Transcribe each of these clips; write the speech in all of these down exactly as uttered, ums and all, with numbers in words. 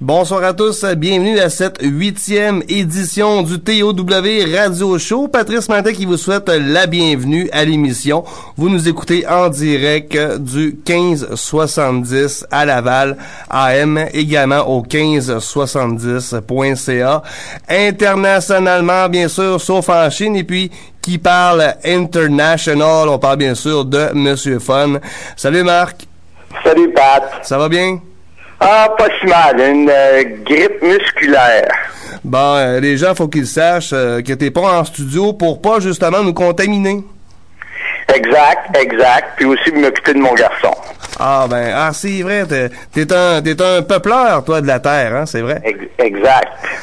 Bonsoir à tous, bienvenue à cette huitième édition du T O W Radio Show. Patrice Martin qui vous souhaite la bienvenue à l'émission. Vous nous écoutez en direct du quinze soixante-dix à Laval, A M, également au quinze soixante-dix point C A. Internationalement, bien sûr, sauf en Chine, et puis qui parle international, on parle bien sûr de Monsieur Fun. Salut Marc. Salut Pat. Ça va bien? Ah, pas si mal. Une euh, grippe musculaire. Bon, euh, les gens, faut qu'ils sachent euh, que t'es pas en studio pour pas justement nous contaminer. Exact, exact. Puis aussi m'occuper de mon garçon. Ah ben, ah c'est vrai, t'es, t'es un t'es un peupleur, toi, de la Terre, hein, c'est vrai? Exact.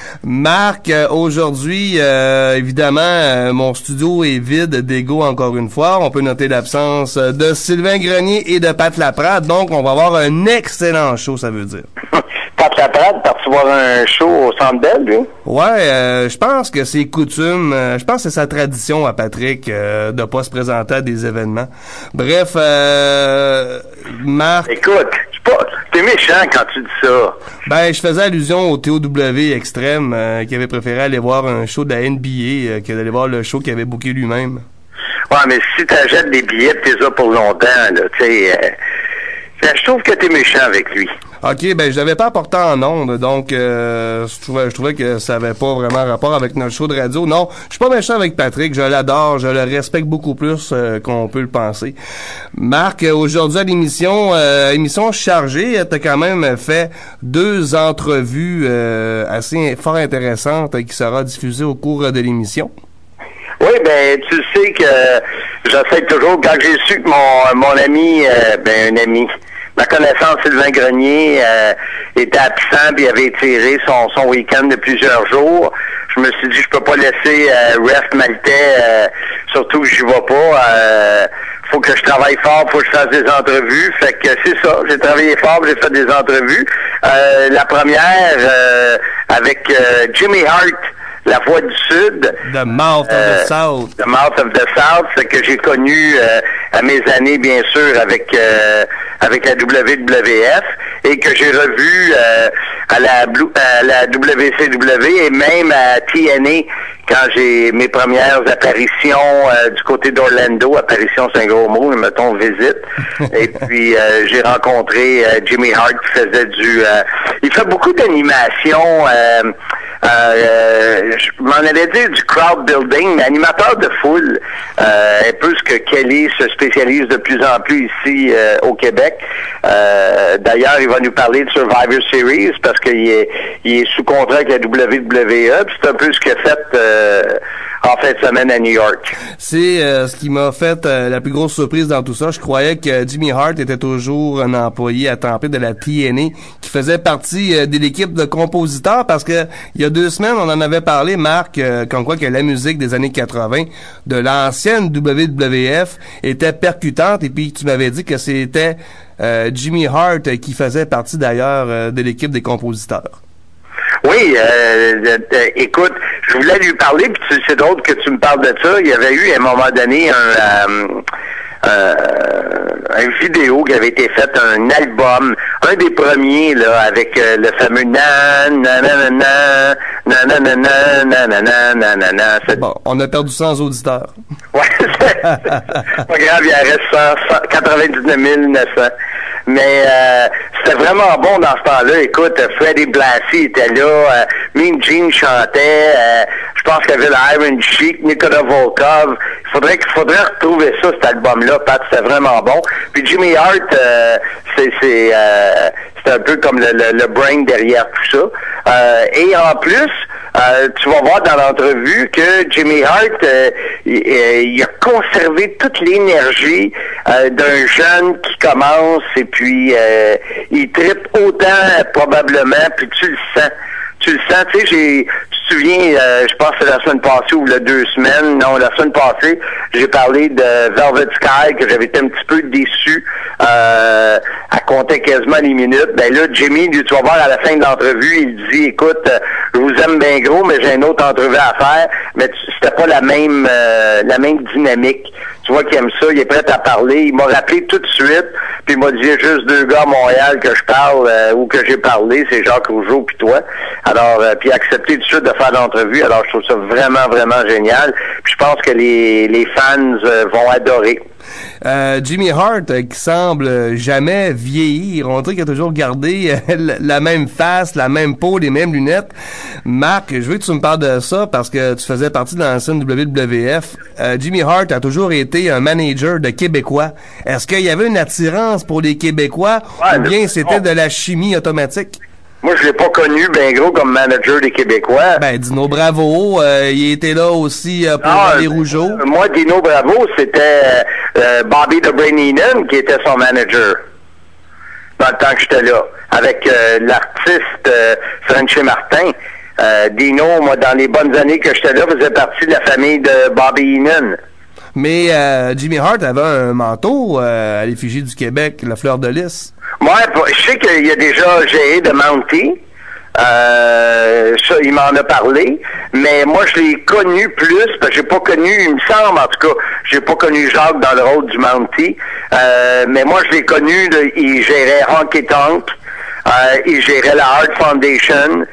Marc, euh, aujourd'hui, euh, évidemment, euh, mon studio est vide d'ego encore une fois. On peut noter l'absence de Sylvain Grenier et de Pat Laprade, donc on va avoir un excellent show, ça veut dire. Pat Laprade, parti voir un show au Centre Bell, lui? Ouais, euh, je pense que c'est coutume, euh, je pense que c'est sa tradition à Patrick euh, de pas se présenter à des événements. Bref, euh, Marc... Écoute, pas, t'es méchant quand tu dis ça. Ben, je faisais allusion au T O W extrême euh, qui avait préféré aller voir un show de la N B A euh, que d'aller voir le show qu'il avait booké lui-même. Ouais, mais si t'achètes des billets pis t'es là pour longtemps, là, tu sais... Euh, je trouve que t'es méchant avec lui. OK, ben je l'avais pas apporté en ondes, donc euh, je trouvais je trouvais que ça avait pas vraiment rapport avec notre show de radio. Non, je suis pas méchant avec Patrick, je l'adore, je le respecte beaucoup plus euh, qu'on peut le penser. Marc, aujourd'hui à l'émission, euh, émission chargée, t'as quand même fait deux entrevues euh, assez fort intéressantes qui sera diffusée au cours de l'émission. Oui, ben tu sais que j'essaie toujours, quand j'ai su que mon mon ami, euh, ben un ami, ma connaissance Sylvain Grenier euh, était absent puis avait tiré son son week-end de plusieurs jours, je me suis dit je peux pas laisser euh, rest maltais, euh, surtout que j'y vais pas. Euh, faut que je travaille fort, faut que je fasse des entrevues. Fait que c'est ça, j'ai travaillé fort, j'ai fait des entrevues. Euh, la première euh, avec euh, Jimmy Hart, La Voix du Sud. The Mouth euh, of the South. The Mouth of the South, que j'ai connu euh, à mes années, bien sûr, avec euh, avec la W W F et que j'ai revu euh, à la Blue, à la W C W et même à T N A quand j'ai mes premières apparitions euh, du côté d'Orlando. Apparition, c'est un gros mot, mais mettons visite. Et puis euh, j'ai rencontré euh, Jimmy Hart qui faisait du... Euh, il fait beaucoup d'animation... Euh, Euh, je m'en allais dire du crowd building, mais animateur de foule, euh, un peu ce que Kelly se spécialise de plus en plus ici euh, au Québec. Euh, d'ailleurs, il va nous parler de Survivor Series parce qu'il est, il est sous contrat avec la W W E, puis c'est un peu ce qu'il a fait euh, en fin de semaine à New York. C'est euh, ce qui m'a fait euh, la plus grosse surprise dans tout ça. Je croyais que Jimmy Hart était toujours un employé à temps plein de la T N A qui faisait partie euh, de l'équipe de compositeurs parce que il y a deux semaines, on en avait parlé, Marc, euh, comme quoi que la musique des années quatre-vingt de l'ancienne W W F était percutante et puis tu m'avais dit que c'était euh, Jimmy Hart qui faisait partie d'ailleurs euh, de l'équipe des compositeurs. Oui, euh, euh, écoute, je voulais lui parler, puis c'est drôle que tu me parles de ça. Il y avait eu à un moment donné un... Euh, Euh, une vidéo qui avait été faite, un album, un des premiers là, avec euh, le fameux nan nanana nanana nanana nanana. Bon, on a perdu cent auditeurs. Ouais, c'est pas grave, il en reste cent, quatre-vingt-dix-neuf mille neuf cents. Mais euh, c'était vraiment bon dans ce temps-là. Écoute, Freddie Blassie était là, euh, Mean Gene chantait, euh, je pense qu'il y avait le Iron Sheik, Nicolas Volkov. Il faudrait qu'il faudrait retrouver ça, cet album-là, Pat, c'était vraiment bon. Puis Jimmy Hart, euh, c'est c'est euh, c'est un peu comme le, le, le brain derrière tout ça. Euh, et en plus, euh, tu vas voir dans l'entrevue que Jimmy Hart, euh, il, il a conservé toute l'énergie euh, d'un jeune qui commence et puis euh, il trippe autant probablement, puis tu le sens. Tu le sens, tu sais, j'ai, tu te souviens, euh, je pense que c'est la semaine passée ou la deux semaines, non, la semaine passée, j'ai parlé de Velvet Sky, que j'avais été un petit peu déçu, euh, à compter quasiment les minutes. Ben là, Jimmy, tu vas voir à la fin de l'entrevue, il dit, écoute, euh, je vous aime bien gros, mais j'ai une autre entrevue à faire, mais c'était pas la même, euh, la même dynamique. Tu vois qu'il aime ça, il est prêt à parler. Il m'a rappelé tout de suite, puis il m'a dit, il y a juste deux gars à Montréal que je parle euh, ou que j'ai parlé, c'est Jacques Rougeau puis toi. Alors, euh, puis il a accepté tout de suite de faire l'entrevue. Alors, je trouve ça vraiment, vraiment génial. Puis je pense que les, les fans euh, vont adorer. Euh, Jimmy Hart, euh, qui semble jamais vieillir, on dirait qu'il a toujours gardé euh, la même face, la même peau, les mêmes lunettes. Marc, je veux que tu me parles de ça parce que tu faisais partie de l'ancienne W W F. Euh, Jimmy Hart a toujours été un manager de Québécois. Est-ce qu'il y avait une attirance pour les Québécois ouais, ou bien le... c'était de la chimie automatique? Moi, je l'ai pas connu ben gros comme manager des Québécois. Ben, Dino Bravo, euh, il était là aussi euh, pour ah, les Rougeaux. Euh, moi, Dino Bravo, c'était euh, Bobby the Brain Heenan qui était son manager dans le temps que j'étais là, avec euh, l'artiste euh, Frenchy Martin. Euh, Dino, moi, dans les bonnes années que j'étais là, faisait partie de la famille de Bobby Heenan. Mais euh, Jimmy Hart avait un manteau euh, à l'effigie du Québec, la fleur de lys. Moi, je sais qu'il y a déjà G A de Mountie. Euh, ça, il m'en a parlé. Mais moi, je l'ai connu plus, parce que j'ai pas connu, il me semble, en tout cas, j'ai pas connu Jacques dans le rôle du Mountie. Euh, mais moi, je l'ai connu, là, il gérait Honky Tonk. Euh, il gérait la Hart Foundation.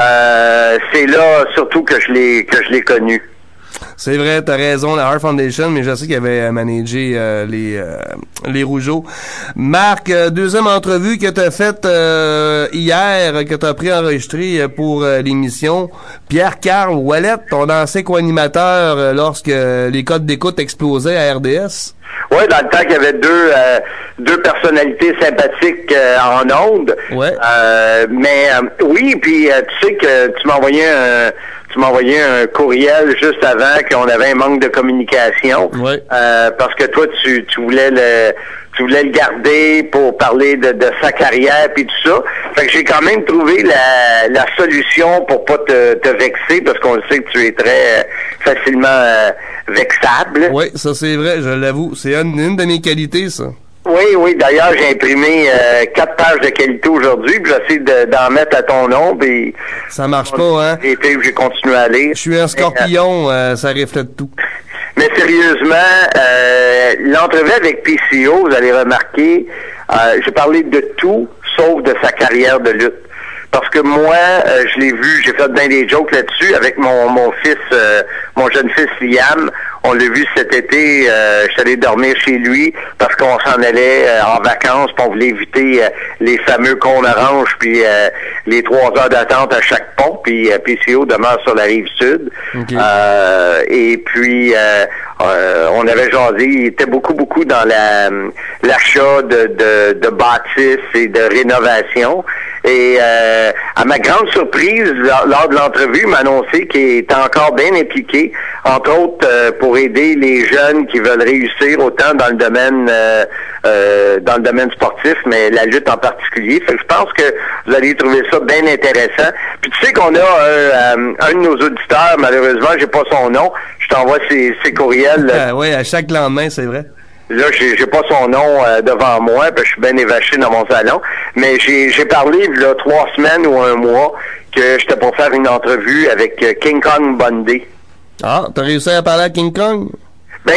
Euh, c'est là, surtout, que je l'ai, que je l'ai connu. C'est vrai, t'as raison, la Hart Foundation, mais je sais qu'il avait managé euh, les euh, les Rougeaux. Marc, euh, deuxième entrevue que t'as faite euh, hier, que t'as préenregistrée pour euh, l'émission. Pierre-Carl Ouellet, ton ancien co-animateur euh, lorsque les codes d'écoute explosaient à R D S. Oui, dans le temps qu'il y avait deux euh, deux personnalités sympathiques euh, en ondes. Ouais. Euh, mais euh, oui, puis euh, tu sais que tu m'as envoyé un tu m'as envoyé un courriel juste avant qu'on avait un manque de communication. Ouais. Euh, parce que toi, tu, tu voulais le tu voulais le garder pour parler de, de sa carrière puis tout ça. Fait que j'ai quand même trouvé la, la solution pour pas te, te vexer, parce qu'on le sait que tu es très euh, facilement euh, vexable. Oui, ça c'est vrai, je l'avoue. C'est une, une de mes qualités, ça. Oui, oui. D'ailleurs, j'ai imprimé euh, quatre pages de qualité aujourd'hui, puis j'essaie de, d'en mettre à ton nom, puis ça marche pas, hein? Et puis j'ai continué à lire. Je suis un scorpion, euh, euh, ça reflète tout. Mais sérieusement, euh, l'entrevue avec P C O, vous allez remarquer, euh, j'ai parlé de tout sauf de sa carrière de lutte. Parce que moi, euh, je l'ai vu, j'ai fait bien des jokes là-dessus avec mon mon fils, euh, mon jeune fils Liam. On l'a vu cet été, euh, je suis allé dormir chez lui parce qu'on s'en allait euh, en vacances, puis on voulait éviter euh, les fameux cônes oranges, puis euh, les trois heures d'attente à chaque pont, puis euh, P C O demeure sur la rive sud. Okay. Euh, et puis, euh, euh, on avait jasé, il était beaucoup, beaucoup dans la l'achat de, de, de bâtisses et de rénovation. Et euh, à ma grande surprise, lors de l'entrevue, il m'a annoncé qu'il était encore bien impliqué, entre autres euh, pour aider les jeunes qui veulent réussir autant dans le domaine euh, euh, dans le domaine sportif, mais la lutte en particulier. Fait que je pense que vous allez trouver ça bien intéressant. Puis tu sais qu'on a un, un de nos auditeurs, malheureusement, j'ai pas son nom. Je t'envoie ses, ses courriels. Ah, oui, à chaque lendemain, c'est vrai. Là, j'ai, j'ai pas son nom euh, devant moi, parce que je suis bien évaché dans mon salon. Mais j'ai, j'ai parlé, là, trois semaines ou un mois, que j'étais pour faire une entrevue avec euh, King Kong Bundy. Ah, t'as réussi à parler à King Kong? Ben,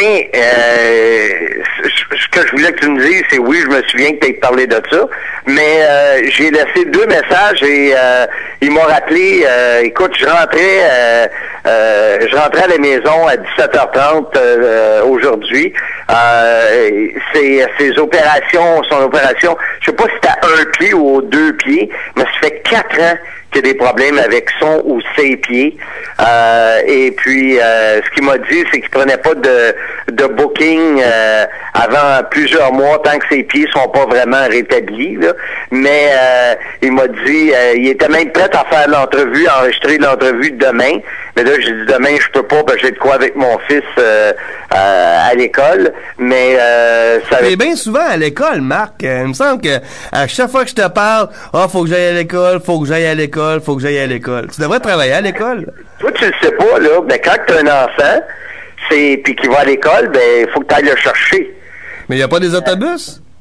euh, ce que je voulais que tu me dises, c'est oui, je me souviens que tu as parlé de ça, mais euh, j'ai laissé deux messages et euh, il m'a rappelé, euh, écoute, je rentrais, euh, euh, je rentrais à la maison à dix-sept heures trente euh, aujourd'hui. Euh, ses, ses opérations, son opération, je sais pas si c'est à un pied ou aux deux pieds, mais ça fait quatre ans qu'il y a des problèmes avec son ou ses pieds. Euh, et puis, euh, ce qu'il m'a dit, c'est qu'il prenait pas de, de booking euh, avant plusieurs mois, tant que ses pieds sont pas vraiment rétablis. Là. Mais euh, il m'a dit, euh, il était même prêt à faire l'entrevue, à enregistrer l'entrevue demain. Mais là, j'ai dit demain, je peux pas, parce que j'ai de quoi avec mon fils euh, euh, à l'école. Mais euh, ça. Mais bien souvent à l'école, Marc. Euh, il me semble que à chaque fois que je te parle, ah, oh, faut que j'aille à l'école, faut que j'aille à l'école, faut que j'aille à l'école. Tu devrais travailler à l'école. Toi, tu le sais pas, là, mais quand tu as un enfant, c'est puis qui va à l'école, ben il faut que tu ailles le chercher. Mais il n'y a pas des autobus?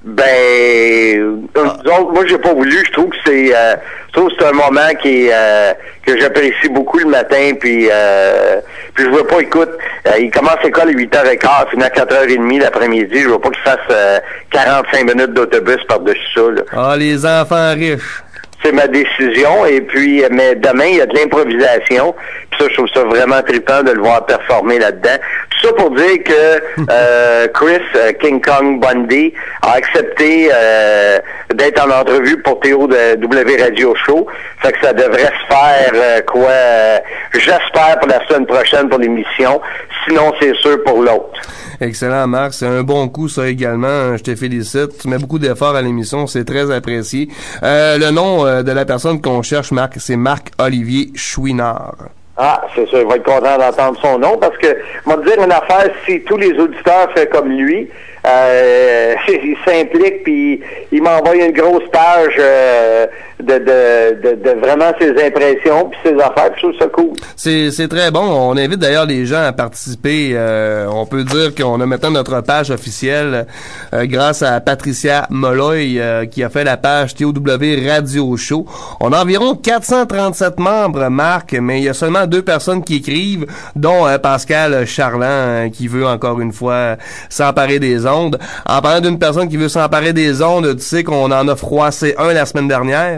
Ben, ah. disons, moi j'ai pas voulu. Je trouve que c'est, euh, je trouve que c'est un moment qui est, euh, que j'apprécie beaucoup le matin. Puis, euh, puis je veux pas, écoute, euh, il commence l'école à huit heures quinze, finit à quatre heures trente l'après-midi. Je veux pas qu'il fasse euh, quarante-cinq minutes d'autobus par-dessus ça. Là. Ah, les enfants riches. C'est ma décision. Et puis, mais demain, il y a de l'improvisation. Puis ça, je trouve ça vraiment trippant de le voir performer là-dedans. Tout ça pour dire que euh, Chris euh, King Kong Bundy a accepté euh, d'être en entrevue pour Théo de W Radio Show. Fait que ça devrait se faire euh, quoi euh, j'espère pour la semaine prochaine pour l'émission. Sinon, c'est sûr pour l'autre. Excellent, Marc. C'est un bon coup, ça également. Je te félicite. Tu mets beaucoup d'efforts à l'émission. C'est très apprécié. Euh, le nom euh, de la personne qu'on cherche, Marc, c'est Marc-Olivier Chouinard. Ah, c'est sûr. Il va être content d'entendre son nom parce que, moi, dire une affaire, si tous les auditeurs font comme lui, euh, il s'implique puis il m'envoie une grosse page euh, de, de, de, de vraiment ses impressions puis ses affaires. Puis je trouve ça cool. C'est, c'est très bon. On invite d'ailleurs les gens à participer. Euh, on peut dire qu'on a maintenant notre page officielle euh, grâce à Patricia Molloy euh, qui a fait la page T O W Radio Show. On a environ quatre cent trente-sept membres, Marc, mais il y a seulement deux personnes qui écrivent, dont euh, Pascal Charland euh, qui veut encore une fois s'emparer des ondes. En parlant d'une personne qui veut s'emparer des ondes, tu sais qu'on en a froissé un la semaine dernière.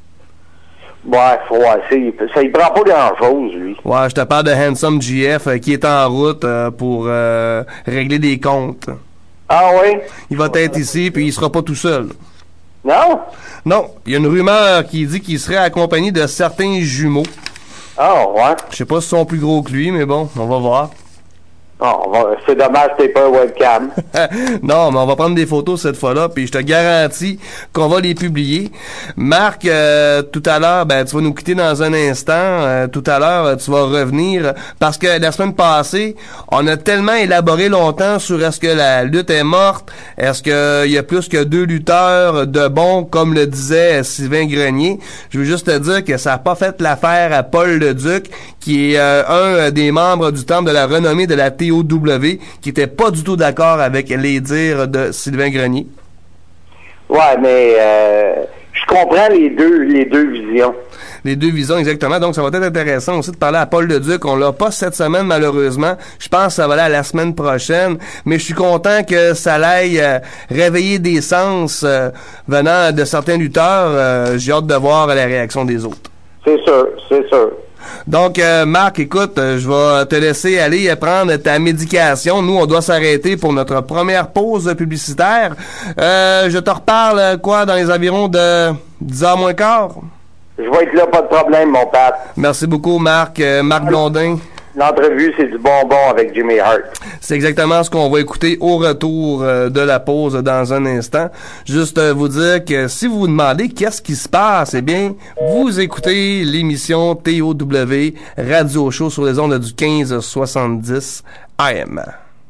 Ouais, froissé. Ça, il prend pas grand-chose, lui. Ouais, je te parle de Handsome G F euh, qui est en route euh, pour euh, régler des comptes. Ah oui? Il va être ici, puis il sera pas tout seul. Non? Non. Il y a une rumeur qui dit qu'il serait accompagné de certains jumeaux. Ah ouais? Je sais pas s'ils sont plus gros que lui, mais bon, on va voir. Oh, c'est dommage que t'aies pas un webcam. Non, mais on va prendre des photos cette fois-là, puis je te garantis qu'on va les publier. Marc, euh, tout à l'heure, ben tu vas nous quitter dans un instant. Euh, tout à l'heure, tu vas revenir parce que la semaine passée, on a tellement élaboré longtemps sur est-ce que la lutte est morte, est-ce qu'il y a plus que deux lutteurs de bons, comme le disait Sylvain Grenier. Je veux juste te dire que ça n'a pas fait l'affaire à Paul Leduc, qui est euh, un des membres du Temple de la renommée de la T O W, qui était pas du tout d'accord avec les dires de Sylvain Grenier. Ouais, mais euh, je comprends les deux les deux visions. Les deux visions, exactement. Donc, ça va être intéressant aussi de parler à Paul Leduc. On l'a pas cette semaine, malheureusement. Je pense que ça va aller à la semaine prochaine. Mais je suis content que ça aille euh, réveiller des sens euh, venant de certains lutteurs. Euh, j'ai hâte de voir la réaction des autres. C'est sûr, c'est sûr. Donc, euh, Marc, écoute, euh, je vais te laisser aller prendre ta médication. Nous, on doit s'arrêter pour notre première pause publicitaire. Euh, je te reparle, quoi, dans les environs de dix heures moins quart? Je vais être là, pas de problème, mon père. Merci beaucoup, Marc. Euh, Marc Blondin. L'entrevue, c'est du bonbon avec Jimmy Hart. C'est exactement ce qu'on va écouter au retour euh, de la pause dans un instant. Juste euh, vous dire que si vous vous demandez qu'est-ce qui se passe, eh bien, vous écoutez l'émission T O W Radio Show sur les ondes du quinze soixante-dix A M.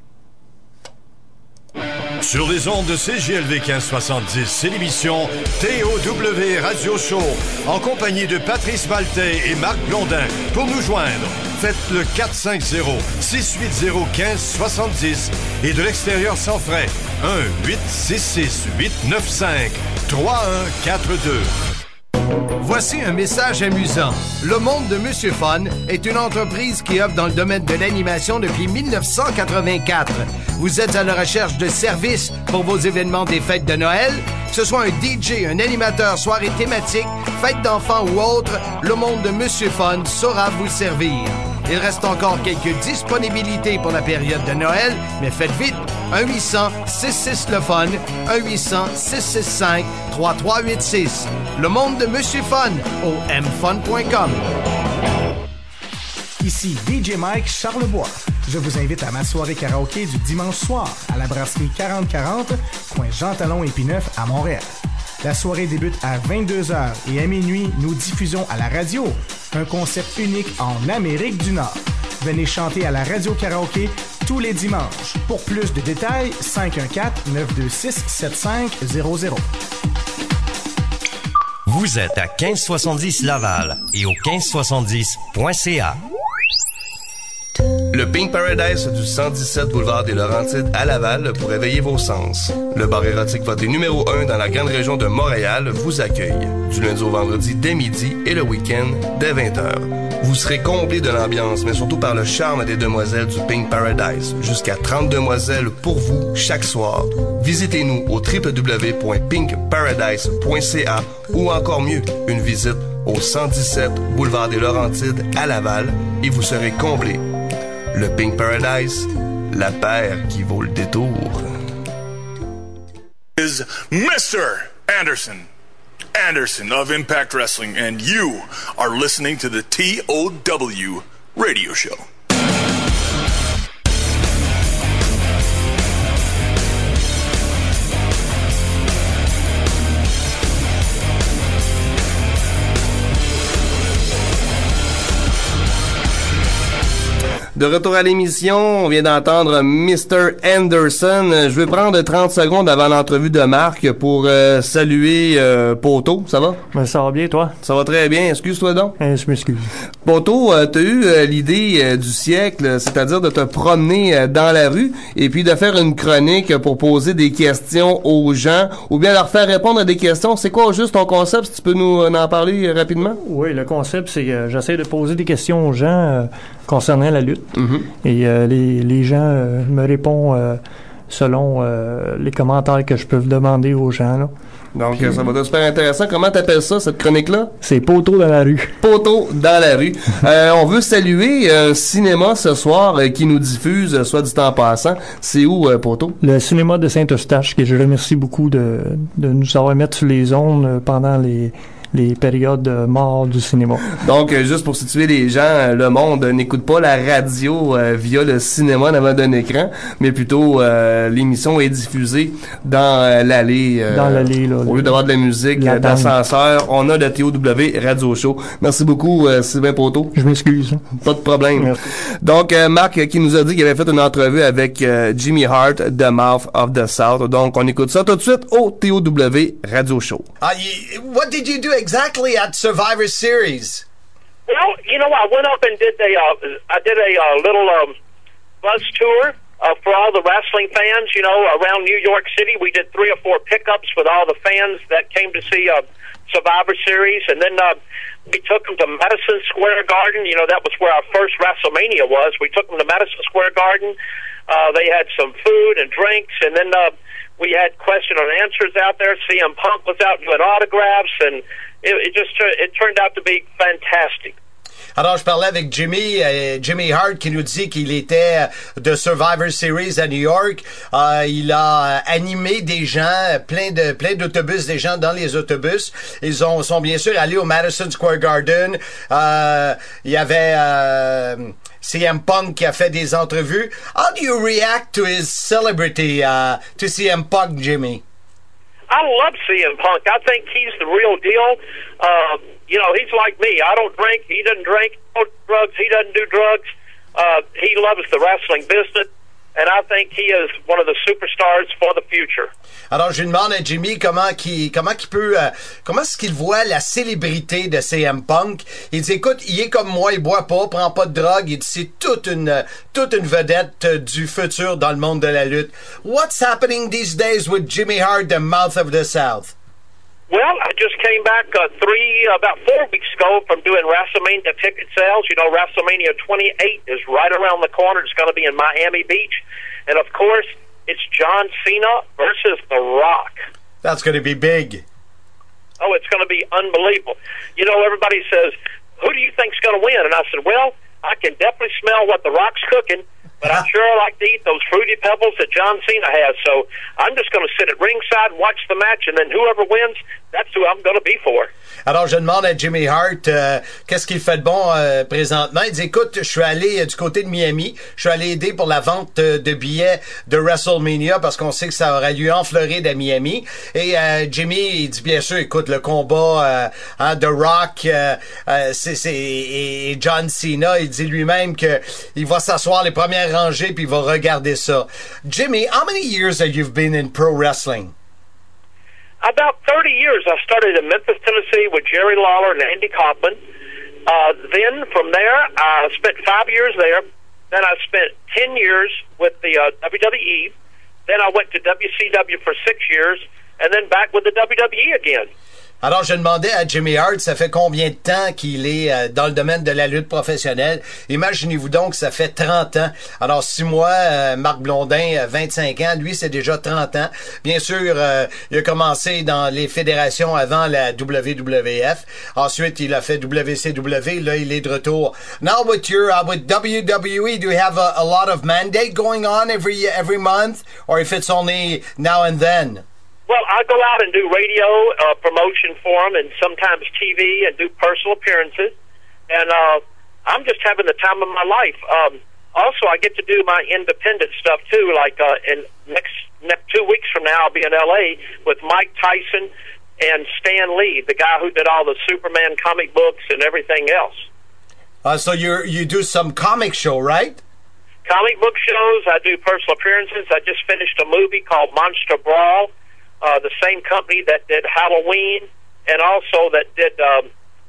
Sur les ondes de C G L V quinze soixante-dix, c'est l'émission T O W Radio Show, en compagnie de Patrice Maltais et Marc Blondin. Pour nous joindre, faites le quatre cinq zéro, six huit zéro, un cinq sept zéro et de l'extérieur sans frais, un huit six six, huit neuf cinq, trois un quatre deux. Voici un message amusant. Le Monde de Monsieur Fun est une entreprise qui œuvre dans le domaine de l'animation depuis dix-neuf cent quatre-vingt-quatre. Vous êtes à la recherche de services pour vos événements des fêtes de Noël? Que ce soit un D J, un animateur, soirée thématique, fête d'enfants ou autre, le Monde de Monsieur Fun saura vous servir. Il reste encore quelques disponibilités pour la période de Noël, mais faites vite! un huit cents, six six le fun, un huit cents, six six cinq, trois trois huit six. Le Monde de Monsieur Fun au m fun point com. Ici D J Mike Charlebois. Je vous invite à ma soirée karaoké du dimanche soir à la brasserie quarante quarante, coin Jean Talon et Pineuf à Montréal. La soirée débute à vingt-deux heures et à minuit, nous diffusons à la radio. Un concept unique en Amérique du Nord. Venez chanter à la radio karaoké tous les dimanches. Pour plus de détails, cinq un quatre, neuf deux six, sept cinq zéro zéro. Vous êtes à quinze soixante-dix Laval et au quinze soixante-dix point c a. Le Pink Paradise du cent dix-sept boulevard des Laurentides à Laval pour éveiller vos sens. Le bar érotique voté numéro un dans la grande région de Montréal vous accueille. Du lundi au vendredi dès midi et le week-end dès vingt heures. Vous serez comblé de l'ambiance, mais surtout par le charme des demoiselles du Pink Paradise. Jusqu'à trente demoiselles pour vous chaque soir. Visitez-nous au w w w point pink paradise point c a ou encore mieux, une visite au cent dix-sept boulevard des Laurentides à Laval et vous serez comblé. Le Pink Paradise, la paire qui vaut le détour. Is Mister Anderson. Anderson of Impact Wrestling, and you are listening to the T O W Radio Show. De retour à l'émission, on vient d'entendre mister Anderson. Je vais prendre trente secondes avant l'entrevue de Marc pour euh, saluer euh, Poto. Ça va? Ben, ça va bien, toi? Ça va très bien. Excuse-toi donc. Eh, je m'excuse. Poto, euh, t'as eu euh, l'idée euh, du siècle, c'est-à-dire de te promener euh, dans la rue et puis de faire une chronique pour poser des questions aux gens ou bien leur faire répondre à des questions. C'est quoi juste ton concept? Si tu peux nous euh, en parler euh, rapidement? Oui, le concept, c'est que j'essaie de poser des questions aux gens euh, concernant la lutte. Mm-hmm. Et euh, les, les gens euh, me répondent euh, selon euh, les commentaires que je peux demander aux gens, là. Donc, Puis, ça va être super intéressant. Comment t'appelles ça, cette chronique-là? C'est Poteau dans la rue. Poteau dans la rue. euh, on veut saluer un cinéma ce soir euh, qui nous diffuse, euh, soit du temps passant. C'est où, euh, Poteau? Le cinéma de Saint-Eustache, que je remercie beaucoup de, de nous avoir mis sur les ondes euh, pendant les... les périodes de mort du cinéma. Donc, euh, juste pour situer les gens, euh, le monde euh, n'écoute pas la radio euh, via le cinéma devant d'un écran, mais plutôt euh, l'émission est diffusée dans euh, l'allée. Euh, dans l'allée, là. Au lieu d'avoir de la musique, la euh, d'ascenseur, on a le T O W Radio Show. Merci beaucoup, euh, Sylvain Poteau. Je m'excuse. Pas de problème. Merci. Donc, euh, Marc euh, qui nous a dit qu'il avait fait une entrevue avec euh, Jimmy Hart, The Mouth of the South. Donc, on écoute ça tout de suite au T O W Radio Show. Uh, you, what did you do exactly at Survivor Series? Well, you know, I went up and did a, uh, I did a uh, little um, buzz tour uh, for all the wrestling fans. You know, around New York City, we did three or four pickups with all the fans that came to see uh, Survivor Series, and then uh, we took them to Madison Square Garden. You know, that was where our first WrestleMania was. We took them to Madison Square Garden. Uh, they had some food and drinks, and then uh, we had question and answers out there. C M Punk was out doing autographs, and It, it just it turned out to be fantastic. Alors, je parlais avec Jimmy, euh, Jimmy Hart, qui nous dit qu'il était de Survivor Series à New York. Euh, il a animé des gens, plein de plein d'autobus, des gens dans les autobus. Ils ont sont bien sûr allés au Madison Square Garden. Euh, il y avait euh, C M Punk qui a fait des entrevues. How do you react to his celebrity, uh, to C M Punk, Jimmy? I love C M Punk. I think he's the real deal. Uh, you know, he's like me. I don't drink. He doesn't drink. I don't do drugs. He doesn't do drugs. Uh, he loves the wrestling business, and I think he is one of the superstars for the future. Alors, je lui demande à Jimmy comment qu'il comment qu'il peut euh, comment est-ce qu'il voit la célébrité de C M Punk. Il dit, écoute, il est comme moi, il boit pas, prend pas de drogue. Il dit, c'est toute une toute une vedette du futur dans le monde de la lutte. What's happening these days with Jimmy Hart, the Mouth of the South? Well, I just came back uh, three, about four weeks ago from doing WrestleMania ticket sales. You know, WrestleMania twenty-eight is right around the corner. It's going to be in Miami Beach. And, of course, it's John Cena versus The Rock. That's going to be big. Oh, it's going to be unbelievable. You know, everybody says, who do you think's going to win? And I said, well, I can definitely smell what The Rock's cooking, but I sure like to eat those Fruity Pebbles that John Cena has. So I'm just going to sit at ringside and watch the match, and then whoever wins, that's who I'm going to be for. Alors, je demande à Jimmy Hart euh, qu'est-ce qu'il fait de bon euh, présentement. Il dit, écoute, je suis allé euh, du côté de Miami. Je suis allé aider pour la vente euh, de billets de WrestleMania parce qu'on sait que ça aura lieu en Floride à Miami. Et euh, Jimmy, il dit, bien sûr, écoute, le combat euh, hein, de Rock euh, euh, c'est, c'est, et John Cena, il dit lui-même que il va s'asseoir les premières rangées puis il va regarder ça. Jimmy, how many years have you been in pro wrestling? About thirty years. I started in Memphis, Tennessee with Jerry Lawler and Andy Kaufman. Uh, then from there, I spent five years there. Then I spent ten years with the uh, W W E. Then I went to W C W for six years, and then back with the W W E again. Alors, je demandais à Jimmy Hart, ça fait combien de temps qu'il est euh, dans le domaine de la lutte professionnelle? Imaginez-vous donc, ça fait trente ans. Alors, si moi, euh, Marc Blondin, vingt-cinq ans, lui, c'est déjà trente ans. Bien sûr, euh, il a commencé dans les fédérations avant la W W F. Ensuite, il a fait W C W. Là, il est de retour. Now, with your, uh, with W W E, do you have a, a lot of mandate going on every, every month? Or if it's only now and then? Well, I go out and do radio uh, promotion for them, and sometimes T V, and do personal appearances. And uh, I'm just having the time of my life. Um, also, I get to do my independent stuff too. Like uh, in next, next two weeks from now, I'll be in L A with Mike Tyson and Stan Lee, the guy who did all the Superman comic books and everything else. Uh, so you you do some comic show, right? Comic book shows. I do personal appearances. I just finished a movie called Monster Brawl. Uh, the same company that did Halloween, and also that did um,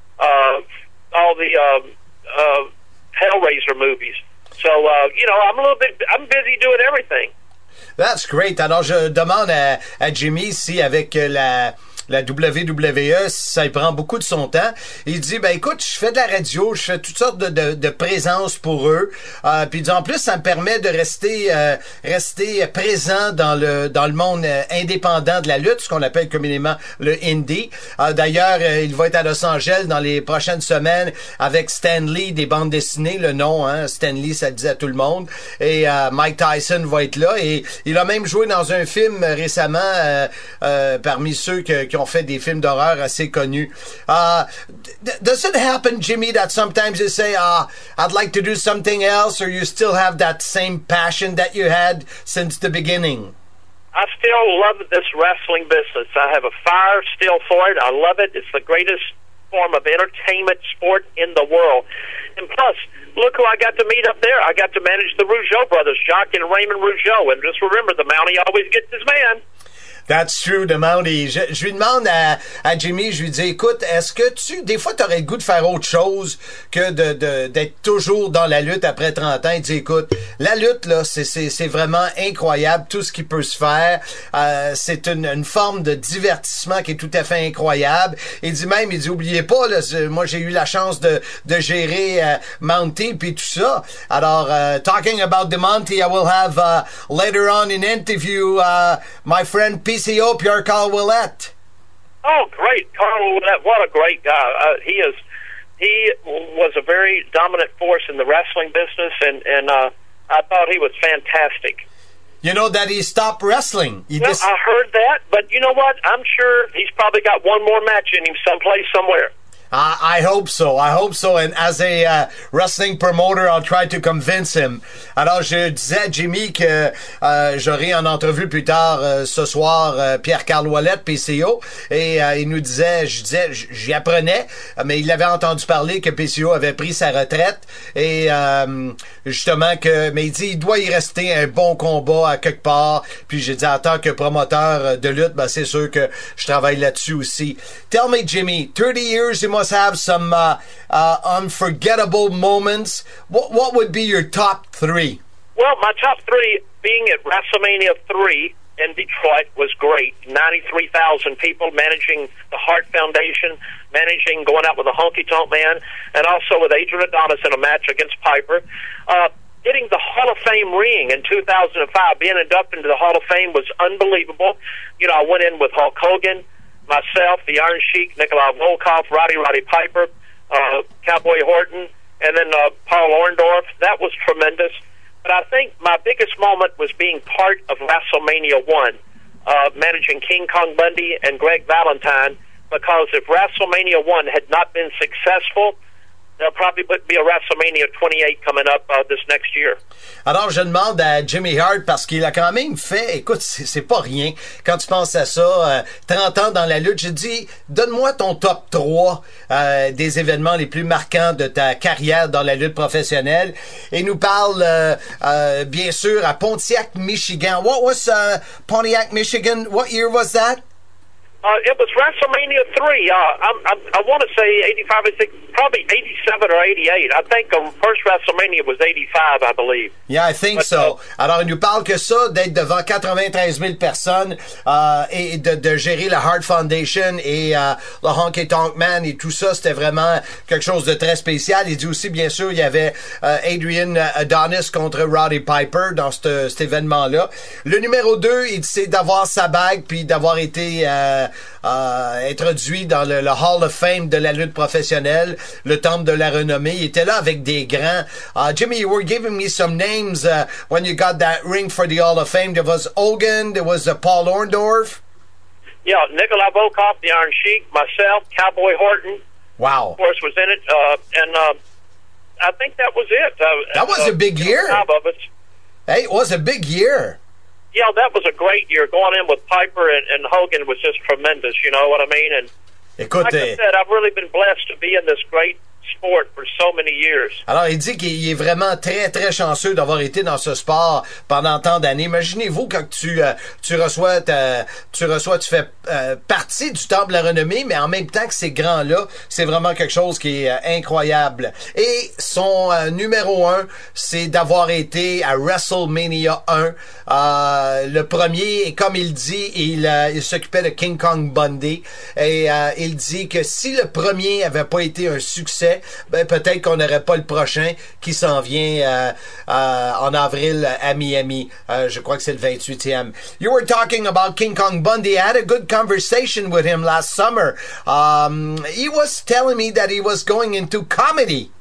uh, all the um, uh, Hellraiser movies. So, uh, you know, I'm a little bit, I'm busy doing everything. That's great. Alors, je demande à, à Jimmy si avec la... la W W E, ça y prend beaucoup de son temps. Il dit, ben écoute, je fais de la radio, je fais toutes sortes de, de, de présences pour eux. Euh, puis en plus, ça me permet de rester euh, rester présent dans le dans le monde euh, indépendant de la lutte, ce qu'on appelle communément le indie. Euh, d'ailleurs, euh, il va être à Los Angeles dans les prochaines semaines avec Stan Lee des bandes dessinées, le nom, hein, Stan Lee, ça le dit à tout le monde. Et euh, Mike Tyson va être là. Et il a même joué dans un film récemment euh, euh, parmi ceux que, qui ont fait des films d'horreur assez connus. Uh, d- does it happen, Jimmy, that sometimes you say, ah, I'd like to do something else, or you still have that same passion that you had since the beginning? I still love this wrestling business. I have a fire still for it. I love it. It's the greatest form of entertainment sport in the world. And plus, look who I got to meet up there. I got to manage the Rougeau brothers, Jacques and Raymond Rougeau. And just remember, the Mountie always gets his man. That's true, the Mountie. Je, je lui demande à, à Jimmy, je lui dis, écoute, est-ce que tu, des fois, t'aurais le goût de faire autre chose que de, de, d'être toujours dans la lutte après trente ans? Il dit, écoute, la lutte, là, c'est, c'est, c'est vraiment incroyable, tout ce qui peut se faire. Euh, c'est une, une forme de divertissement qui est tout à fait incroyable. Il dit même, il dit, oubliez pas, là, moi, j'ai eu la chance de, de gérer euh, Mountie puis tout ça. Alors, uh, talking about the Mountie, I will have, uh, later on in interview, uh, my friend P C O, Pierre Carl Ouellet. Oh, great. Carl Ouellet, what a great guy. Uh, he is, he was a very dominant force in the wrestling business, and, and uh, I thought he was fantastic. You know that he stopped wrestling. He well, dis- I heard that, but you know what? I'm sure he's probably got one more match in him someplace, somewhere. Uh, I hope so. I hope so. And as a uh, wrestling promoter, I'll try to convince him. Alors, je disais à Jimmy que euh, j'aurai en entrevue plus tard euh, ce soir euh, Pierre-Carl Ouellet, P C O, et euh, il nous disait, je disais, j'y apprenais, mais il avait entendu parler que P C O avait pris sa retraite et euh, justement que, mais il dit, il doit y rester un bon combat à quelque part. Puis j'ai dit, en tant que promoteur de lutte, ben c'est sûr que je travaille là-dessus aussi. Tell me, Jimmy, thirty years, you must have some uh, uh, unforgettable moments. What what would be your top three? Well, my top three, being at WrestleMania three in Detroit, was great. ninety-three thousand people, managing the Hart Foundation, managing going out with a Honky Tonk Man, and also with Adrian Adonis in a match against Piper. Uh, Getting the Hall of Fame ring in two thousand five, being inducted into the Hall of Fame was unbelievable. You know, I went in with Hulk Hogan, myself, the Iron Sheik, Nikolai Volkov, Roddy Roddy Piper, uh, Cowboy Horton, and then uh, Paul Orndorff. That was tremendous. But I think my biggest moment was being part of WrestleMania one, uh, managing King Kong Bundy and Greg Valentine, because if WrestleMania one had not been successful, there'll probably be a WrestleMania twenty-eight coming up uh, this next year. Alors, je demande à Jimmy Hart, parce qu'il a quand même fait, écoute, c'est, c'est pas rien, quand tu penses à ça, euh, trente ans dans la lutte, je dis, donne-moi ton top trois euh, des événements les plus marquants de ta carrière dans la lutte professionnelle. Et il nous parle, euh, euh, bien sûr, à Pontiac, Michigan. What was uh, Pontiac, Michigan? What year was that? Uh, it was WrestleMania three. Uh, I'm, I'm, I want to say eighty-five, I think probably eighty-seven or eighty-eight. I think the first WrestleMania was eighty-five, I believe. Yeah, I think But, so. Uh, Alors, il nous parle que ça, d'être devant quatre-vingt-treize mille personnes euh, et de, de gérer la Hart Foundation et euh, le Honky Tonk Man et tout ça, c'était vraiment quelque chose de très spécial. Il dit aussi, bien sûr, il y avait euh, Adrian Adonis contre Roddy Piper dans cet, cet événement-là. Le numéro deux, il dit, c'est d'avoir sa bague puis d'avoir été... Euh, Euh, introduit dans le, le Hall of Fame de la lutte professionnelle, le temple de la renommée. Il était là avec des grands. Uh, Jimmy, you were giving me some names uh, when you got that ring for the Hall of Fame. There was Hogan, there was uh, Paul Orndorff. Yeah, Nikolai Volkov, the Iron Sheik, myself, Cowboy Horton. Wow. Of course, was in it. Uh, and uh, I think that was it. Uh, that was uh, a big year. Five of us. Hey, it was a big year. Yeah, that was a great year. Going in with Piper and, and Hogan was just tremendous, you know what I mean? And Écoute, like I said, I've really been blessed to be in this great sport for so many years. Alors, il dit qu'il est vraiment très, très chanceux d'avoir été dans ce sport pendant tant d'années. Imaginez-vous quand tu, euh, tu reçois, ta, tu reçois, tu fais euh, partie du temple de la renommée, mais en même temps que ces grands-là, c'est vraiment quelque chose qui est euh, incroyable. Et son euh, numéro un, c'est d'avoir été à WrestleMania un. Euh, le premier, et comme il dit, il, euh, il s'occupait de King Kong Bundy. Et euh, il dit que si le premier avait pas été un succès, ben peut-être qu'on n'aurait pas le prochain qui s'en vient euh, euh, en avril à Miami. Euh, je crois que c'est le vingt-huitième. You were talking about King Kong Bundy. I had a good conversation with him last summer. Um, he was telling me that he was going into comedy.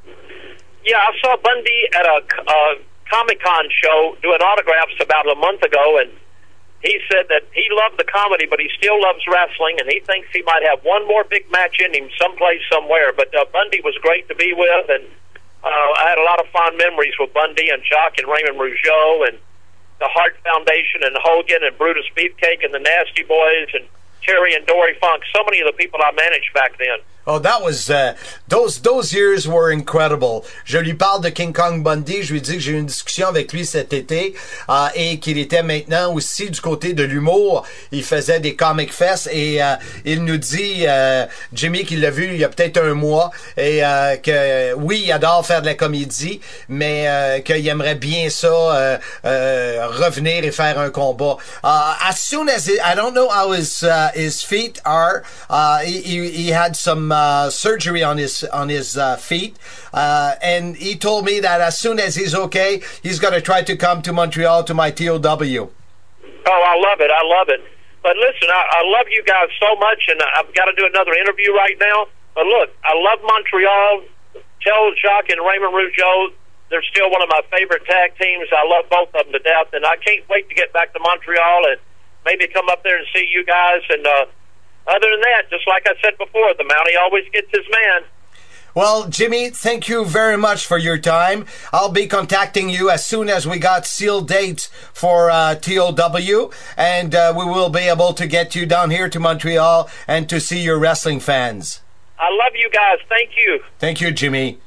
Yeah, I saw Bundy at a uh, Comic-Con show doing autographs about a month ago, and he said that he loved the comedy, but he still loves wrestling, and he thinks he might have one more big match in him someplace, somewhere. But uh, Bundy was great to be with, and uh, I had a lot of fond memories with Bundy and Jock and Raymond Rougeau and the Hart Foundation and Hogan and Brutus Beefcake and the Nasty Boys and Terry and Dory Funk, so many of the people I managed back then. Oh, that was, uh, those, those years were incredible. Je lui parle de King Kong Bundy. Je lui dis que j'ai eu une discussion avec lui cet été, euh, et qu'il était maintenant aussi du côté de l'humour. Il faisait des comic fest et, euh, il nous dit, euh, Jimmy, qu'il l'a vu il y a peut-être un mois, et, euh, que, oui, il adore faire de la comédie, mais, euh, qu'il aimerait bien ça, euh, euh, revenir et faire un combat. Uh, as soon as, it, I don't know how his, uh, his feet are, uh, he, he had some, Uh, surgery on his on his uh, feet, uh, and he told me that as soon as he's okay, he's going to try to come to Montreal to my T O W. Oh, I love it. I love it. But listen, I, I love you guys so much, and I've got to do another interview right now. But look, I love Montreal. Tell Jacques and Raymond Rougeau they're still one of my favorite tag teams. I love both of them to death, and I can't wait to get back to Montreal and maybe come up there and see you guys. And uh, other than that, just like I said before, the Mountie always gets his man. Well, Jimmy, thank you very much for your time. I'll be contacting you as soon as we got sealed dates for uh, T O W, and uh, we will be able to get you down here to Montreal and to see your wrestling fans. I love you guys. Thank you. Thank you, Jimmy.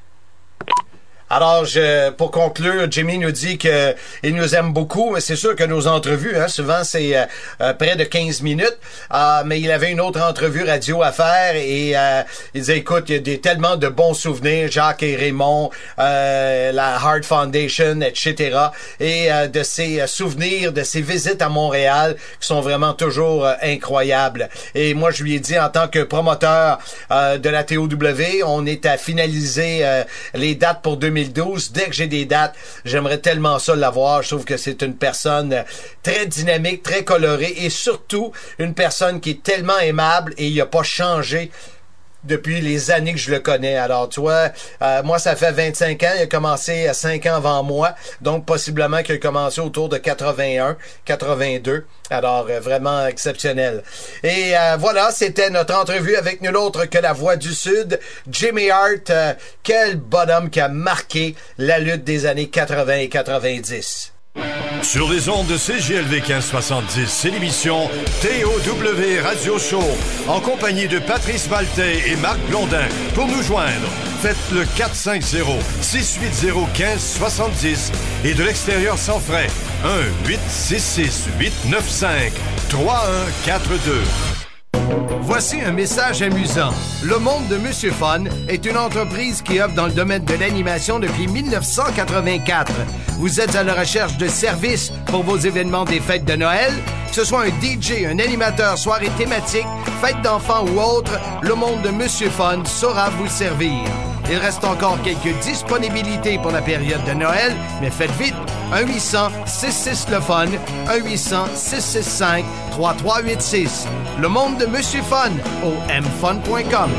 Alors, je, pour conclure, Jimmy nous dit que il nous aime beaucoup, mais c'est sûr que nos entrevues, hein, souvent c'est euh, euh, près de quinze minutes, euh, mais il avait une autre entrevue radio à faire et euh, il disait, écoute, il y a des, tellement de bons souvenirs, Jacques et Raymond, euh, la Hart Foundation, et cetera, et euh, de ces euh, souvenirs, de ces visites à Montréal qui sont vraiment toujours euh, incroyables. Et moi, je lui ai dit, en tant que promoteur euh, de la T O W, on est à finaliser euh, les dates pour deux mille douze. Dès que j'ai des dates, j'aimerais tellement ça l'avoir. Je trouve que c'est une personne très dynamique, très colorée et surtout une personne qui est tellement aimable et il n'a pas changé depuis les années que je le connais. Alors, tu vois, euh, moi, ça fait vingt-cinq ans. Il a commencé à cinq ans avant moi. Donc, possiblement qu'il a commencé autour de quatre-vingt-un, quatre-vingt-deux. Alors, euh, vraiment exceptionnel. Et euh, voilà, c'était notre entrevue avec nul autre que la Voix du Sud, Jimmy Hart. Euh, quel bonhomme qui a marqué la lutte des années quatre-vingts et quatre-vingt-dix. Sur les ondes de C J L V quinze soixante-dix, c'est l'émission T O W Radio Show, en compagnie de Patrice Maltais et Marc Blondin. Pour nous joindre, faites le quatre cinq zéro, six huit zéro, un cinq sept zéro et de l'extérieur sans frais, un huit six six, huit neuf cinq, trois un quatre deux. Voici un message amusant. Le Monde de Monsieur Fun est une entreprise qui œuvre dans le domaine de l'animation depuis dix-neuf cent quatre-vingt-quatre. Vous êtes à la recherche de services pour vos événements des fêtes de Noël? Que ce soit un D J, un animateur, soirée thématique, fête d'enfants ou autre, le Monde de Monsieur Fun saura vous servir. Il reste encore quelques disponibilités pour la période de Noël, mais faites vite! un huit cents six six le fun, un huit cents six six cinq trois trois huit six. Le Monde de Monsieur Fun au m fun point com.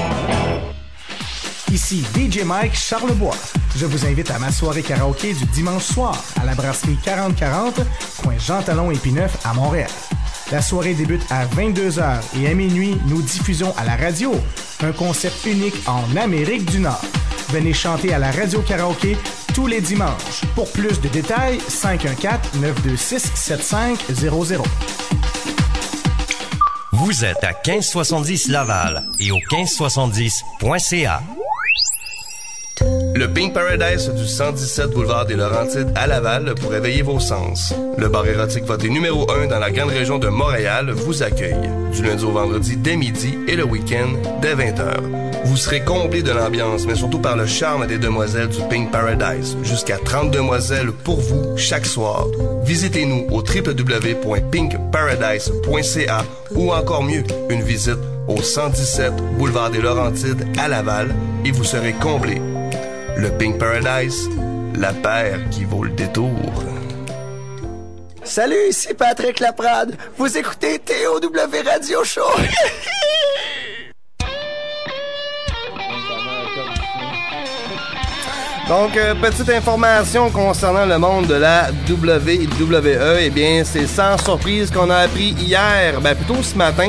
Ici D J Mike Charlebois. Je vous invite à ma soirée karaoké du dimanche soir à la brasserie quarante quarante, coin Jean Talon et Pineuf à Montréal. La soirée débute à vingt-deux heures et à minuit, nous diffusons à la radio un concept unique en Amérique du Nord. Venez chanter à la radio karaoké tous les dimanches. Pour plus de détails, cinq un quatre neuf deux six sept cinq zéro zéro. Vous êtes à quinze soixante-dix Laval et au quinze soixante-dix point c a. Le Pink Paradise du cent dix-sept boulevard des Laurentides à Laval pour éveiller vos sens. Le bar érotique voté numéro un dans la grande région de Montréal vous accueille. Du lundi au vendredi dès midi et le week-end dès vingt heures. Vous serez comblé de l'ambiance, mais surtout par le charme des demoiselles du Pink Paradise. Jusqu'à trente demoiselles pour vous chaque soir. Visitez-nous au w w w point pink paradise point c a ou encore mieux, une visite au cent dix-sept boulevard des Laurentides à Laval et vous serez comblé. Le Pink Paradise, la paire qui vaut le détour. Salut, ici Patrick Laprade. Vous écoutez T O W Radio Show. Donc, euh, petite information concernant le monde de la W W E. Eh bien, c'est sans surprise qu'on a appris hier, ben plutôt ce matin,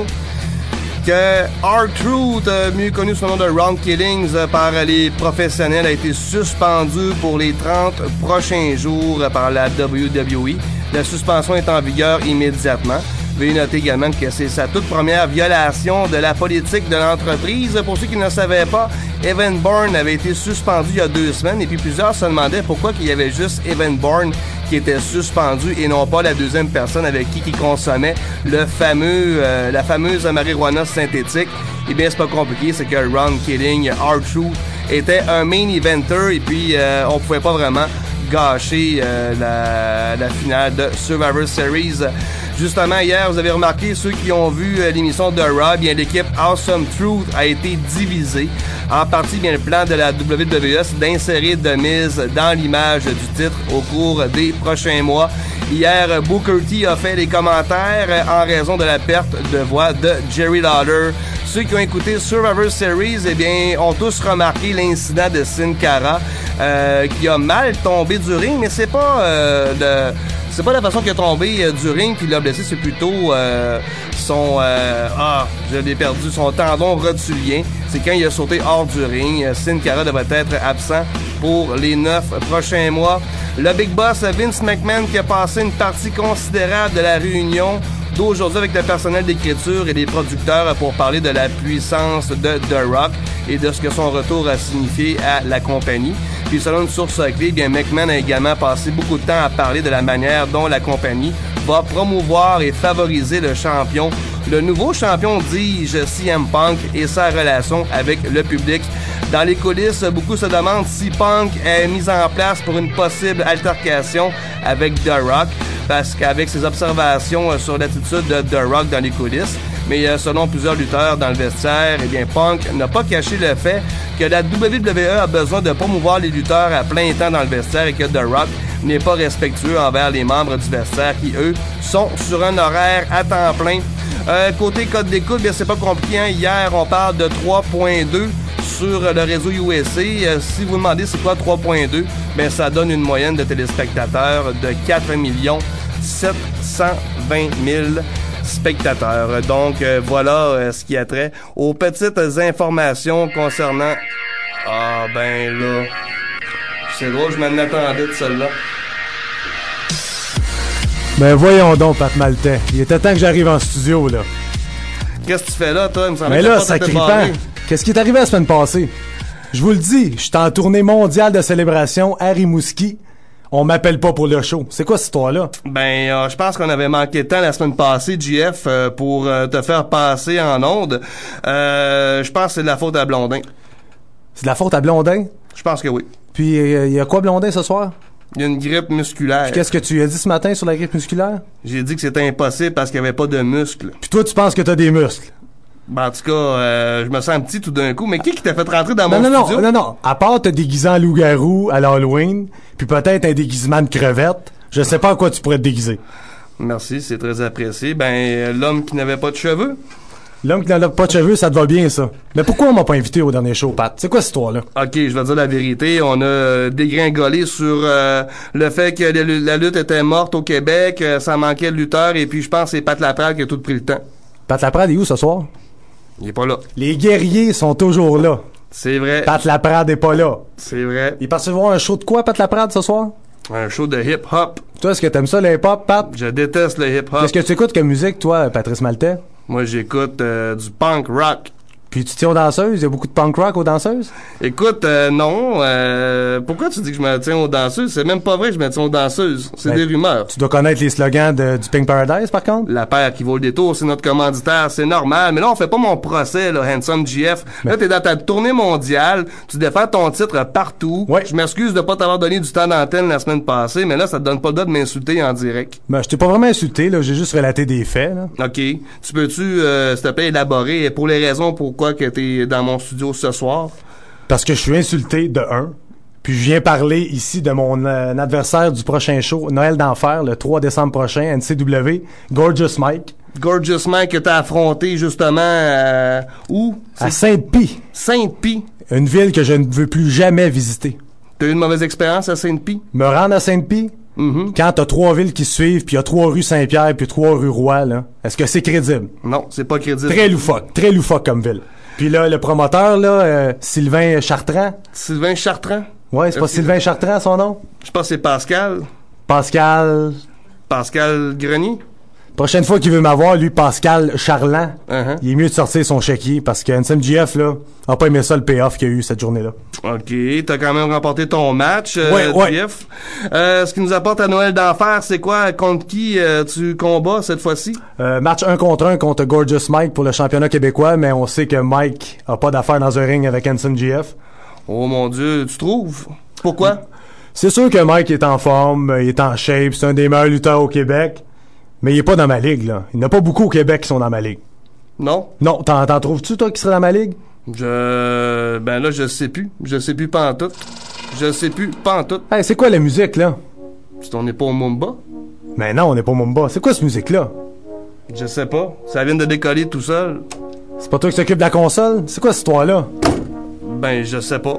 que R-Truth, euh, mieux connu sous le nom de Ron Killings euh, par les professionnels, a été suspendu pour les trente prochains jours euh, par la W W E. La suspension est en vigueur immédiatement. Veuillez noter également que c'est sa toute première violation de la politique de l'entreprise. Pour ceux qui ne le savaient pas, Evan Bourne avait été suspendu il y a deux semaines et puis plusieurs se demandaient pourquoi il y avait juste Evan Bourne qui était suspendu et non pas la deuxième personne avec qui il consommait le fameux, euh, la fameuse marijuana synthétique. Eh bien, c'est pas compliqué, c'est que Ron Killing, R-Truth, était un main eventer et puis euh, on pouvait pas vraiment gâcher euh, la, la finale de Survivor Series. Justement, hier, vous avez remarqué, ceux qui ont vu euh, l'émission de Raw, bien, l'équipe Awesome Truth a été divisée. En partie, bien, le plan de la W W E, c'est d'insérer The Miz dans l'image du titre au cours des prochains mois. Hier, Booker T a fait des commentaires euh, en raison de la perte de voix de Jerry Lawler. Ceux qui ont écouté Survivor Series, eh bien, ont tous remarqué l'incident de Sin Cara, euh, qui a mal tombé du ring, mais c'est pas euh, de... C'est pas la façon qu'il a tombé euh, du ring qui l'a blessé, c'est plutôt euh, son... Euh, ah, je l'ai perdu, son tendon rotulien. C'est quand il a sauté hors du ring. Sin Cara devrait être absent pour les neuf prochains mois. Le Big Boss Vince McMahon qui a passé une partie considérable de la réunion d'aujourd'hui avec le personnel d'écriture et les producteurs pour parler de la puissance de The Rock et de ce que son retour a signifié à la compagnie. Puis selon une source clé, bien McMahon a également passé beaucoup de temps à parler de la manière dont la compagnie va promouvoir et favoriser le champion, le nouveau champion, dis-je, C M Punk et sa relation avec le public. Dans les coulisses, beaucoup se demandent si Punk est mis en place pour une possible altercation avec The Rock, parce qu'avec ses observations sur l'attitude de The Rock dans les coulisses, mais euh, selon plusieurs lutteurs dans le vestiaire, eh bien Punk n'a pas caché le fait que la W W E a besoin de promouvoir les lutteurs à plein temps dans le vestiaire et que The Rock n'est pas respectueux envers les membres du vestiaire qui, eux, sont sur un horaire à temps plein. Euh, côté code d'écoute, bien c'est pas compliqué, hein? Hier, on parle de trois virgule deux sur le réseau U S A. Euh, si vous demandez c'est quoi trois virgule deux, bien ça donne une moyenne de téléspectateurs de quatre millions sept cent vingt mille spectateurs. Donc euh, voilà euh, ce qui a trait aux petites informations concernant... Ah ben là... C'est drôle, je m'en attendais de celle-là. Ben voyons donc, Pat Maltais. Il était temps que j'arrive en studio, là. Qu'est-ce que tu fais là, toi? Il me semble Mais que là, t'as pas sacripant, qu'est-ce qui est arrivé la semaine passée? Je vous le dis, je suis en tournée mondiale de célébration à Rimouski. On m'appelle pas pour le show. C'est quoi cette histoire-là? Ben, euh, je pense qu'on avait manqué de temps la semaine passée, J F, euh, pour euh, te faire passer en onde. Euh, je pense que c'est de la faute à Blondin. C'est de la faute à Blondin? Je pense que oui. Puis, il euh, y a quoi Blondin ce soir? Il y a une grippe musculaire. Puis qu'est-ce que tu as dit ce matin sur la grippe musculaire? J'ai dit que c'était impossible parce qu'il n'y avait pas de muscles. Puis toi, tu penses que t'as des muscles? Ben, en tout cas, euh, je me sens petit tout d'un coup. Mais qui qui t'a fait rentrer dans non, mon non, studio? Non, non, non. À part te déguiser en loup-garou à l'Halloween, puis peut-être un déguisement de crevette, je sais pas à quoi tu pourrais te déguiser. Merci, c'est très apprécié. Ben, euh, l'homme qui n'avait pas de cheveux. L'homme qui n'a pas de cheveux, ça te va bien, ça. Mais pourquoi on m'a pas invité au dernier show, Pat? C'est quoi cette histoire-là? OK, je vais dire la vérité. On a euh, dégringolé sur euh, le fait que la, la lutte était morte au Québec, euh, ça manquait de lutteurs, et puis je pense que c'est Pat Laprade qui a tout pris le temps. Pat Laprade est où ce soir? Il est pas là. Les guerriers sont toujours là. C'est vrai. Pat Laprade est pas là. C'est vrai. Il est parti voir un show de quoi, Pat Laprade, ce soir? Un show de hip-hop. Toi, est-ce que t'aimes ça, le hip-hop, Pat? Je déteste le hip-hop. Qu'est-ce que tu écoutes comme musique, toi, Patrice Maltais? Moi, j'écoute euh, du punk rock. Puis tu tiens aux danseuses? Il y a beaucoup de punk rock aux danseuses? Écoute, euh, non. Euh, pourquoi tu dis que je me tiens aux danseuses? C'est même pas vrai que je me tiens aux danseuses. C'est ben, des rumeurs. Tu dois connaître les slogans de, du Pink Paradise, par contre? La paire qui vaut le détour, c'est notre commanditaire, c'est normal. Mais là, on fait pas mon procès, là, Handsome J F. Ben. Là, t'es dans ta tournée mondiale, tu défends ton titre partout. Ouais. Je m'excuse de pas t'avoir donné du temps d'antenne la semaine passée, mais là, ça te donne pas le droit de m'insulter en direct. Ben, je t'ai pas vraiment insulté, là. J'ai juste relaté des faits, là. OK. Tu peux-tu, euh, s'il te plaît, élaborer pour les raisons pourquoi que t'es dans mon studio ce soir? Parce que je suis insulté, de un. Puis je viens parler ici de mon euh, adversaire du prochain show, Noël d'Enfer, le trois décembre prochain, N C W, Gorgeous Mike. Gorgeous Mike que t'as affronté, justement, euh, où? À Sainte-Pie. Sainte-Pie. Une ville que je ne veux plus jamais visiter. T'as eu une mauvaise expérience à Sainte-Pie? Me rendre à Sainte-Pie? Mm-hmm. Quand t'as trois villes qui se suivent, puis il y a trois rues Saint-Pierre, puis trois rues Roy, là, est-ce que c'est crédible? Non, c'est pas crédible. Très loufoque, très loufoque comme ville. Puis là, le promoteur, là, euh, Sylvain Chartrand. Sylvain Chartrand? Ouais, c'est pas Sylvain Chartrand, son nom? Je pense que c'est Pascal. Pascal... Pascal Grenier? Prochaine fois qu'il veut m'avoir, lui, Pascal Charland, uh-huh. il est mieux de sortir son chéquier, parce que N S M J F, là, a pas aimé ça le payoff qu'il y a eu cette journée-là. OK, t'as quand même remporté ton match, euh, ouais, ouais. J F. Euh, ce qui nous apporte à Noël d'Enfer, c'est quoi? Contre qui euh, tu combats cette fois-ci? Euh, match un contre un contre Gorgeous Mike pour le championnat québécois, mais on sait que Mike a pas d'affaire dans un ring avec N S M J F. Oh mon Dieu, tu trouves? Pourquoi? C'est sûr que Mike est en forme, il est en shape, c'est un des meilleurs lutteurs au Québec, mais il est pas dans ma ligue, là. Il n'y en a pas beaucoup au Québec qui sont dans ma ligue. Non? Non, t'en, t'en trouves-tu, toi, qui serait dans ma ligue? Je... Ben là, je sais plus. Je sais plus pantoute. Je sais plus pantoute. Hey, c'est quoi la musique, là? C'est on n'est pas au Mumba? Mais non, on n'est pas au Mumba. C'est quoi cette musique-là? Je sais pas. Ça vient de décoller tout seul. C'est pas toi qui t'occupes de la console? C'est quoi cette histoire-là? Ben, je sais pas.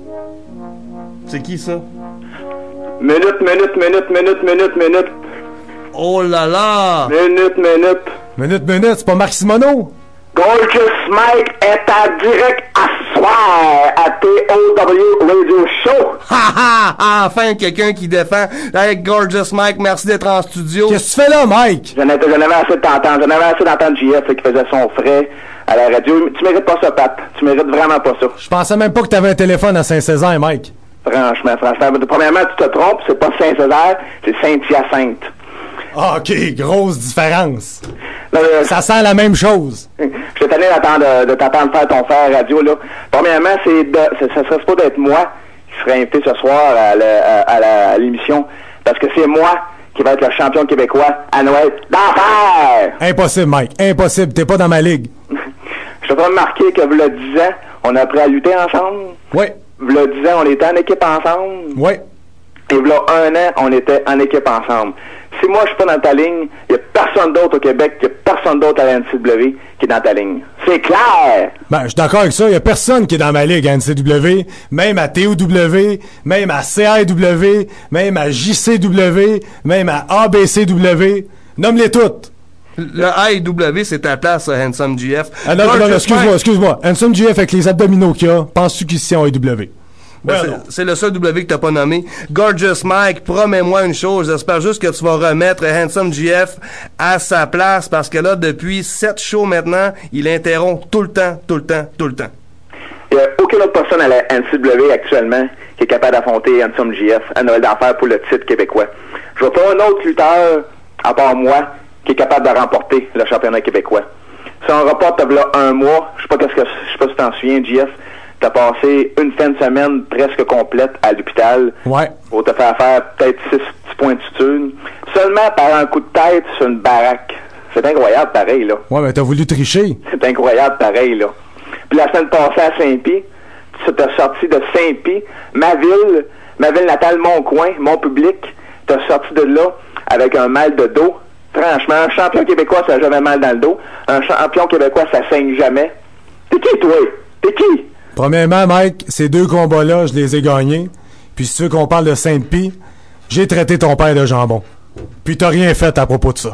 C'est qui, ça? Minute, minute, minute, minute, minute, minute. Oh là là! Minute, minute. Minute, minute, c'est pas Marc Simoneau? Gorgeous Mike est à direct à soir à T O W Radio Show. Ha ha! Enfin, quelqu'un qui défend avec Gorgeous Mike. Merci d'être en studio. Qu'est-ce que tu fais là, Mike? J'en avais, j'en avais assez de t'entendre. J'en avais assez d'entendre J F qui faisait son frais à la radio. Tu mérites pas ça, Pat. Tu mérites vraiment pas ça. Je pensais même pas que t'avais un téléphone à Saint-Césaire, Mike. Franchement, franchement. Premièrement, tu te trompes. C'est pas Saint-Césaire, c'est Saint-Hyacinthe. Ah, OK, grosse différence. Là, euh, ça sent la même chose. Je suis tanné d'attendre, de, de t'entendre faire ton fer radio, là. Premièrement, c'est de, ça, ça serait supposé être moi qui serais invité ce soir à, le, à, à, la, à l'émission. Parce que c'est moi qui va être le champion québécois à Noël d'Enfer! Impossible, Mike. Impossible. T'es pas dans ma ligue. Je te ferai remarquer que, v'là dix ans, on a appris à lutter ensemble. Oui. V'là dix ans, on était en équipe ensemble. Oui. Et v'là un an, on était en équipe ensemble. Si moi je suis pas dans ta ligne, il y a personne d'autre au Québec, il y a personne d'autre à la N C W qui est dans ta ligne. C'est clair! Ben, je suis d'accord avec ça. Il y a personne qui est dans ma ligue à N C W, même à T O W, même à C A W, même à J C W, même à A B C W. Nomme-les toutes! Le A E W, c'est ta place, Handsome J F. Ah non, non, non, excuse-moi, excuse-moi. Handsome J F avec les abdominaux qu'il a, penses-tu qu'il se tient en A E W? Ben, Ouais, c'est, c'est le seul W que t'as pas nommé. Gorgeous Mike, promets-moi une chose. J'espère juste que tu vas remettre Handsome J F à sa place parce que là, depuis sept shows maintenant, il interrompt tout le temps, tout le temps, tout le temps. Il n'y a aucune autre personne à la N C W actuellement qui est capable d'affronter Handsome J F à Noël d'Enfer pour le titre québécois. Je vois pas un autre lutteur, à part moi, qui est capable de remporter le championnat québécois. Si on reporte là un mois, je sais pas qu'est-ce que je sais pas si t'en souviens, J F, t'as passé une fin de semaine presque complète à l'hôpital. Ouais. Pour te faire faire peut-être six petits points de suture. Seulement par un coup de tête sur une baraque. C'est incroyable pareil, là. Ouais, mais t'as voulu tricher. C'est incroyable pareil, là. Puis la semaine passée à Saint-Pie, tu t'es sorti de Saint-Pie, ma ville, ma ville natale, mon coin, mon public, t'as sorti de là avec un mal de dos. Franchement, un champion québécois, ça a jamais mal dans le dos. Un champion québécois, ça saigne jamais. T'es qui, toi? T'es qui? Premièrement, Mike, ces deux combats-là, je les ai gagnés. Puis si tu veux qu'on parle de Sainte-Pie, j'ai traité ton père de jambon. Puis t'as rien fait à propos de ça.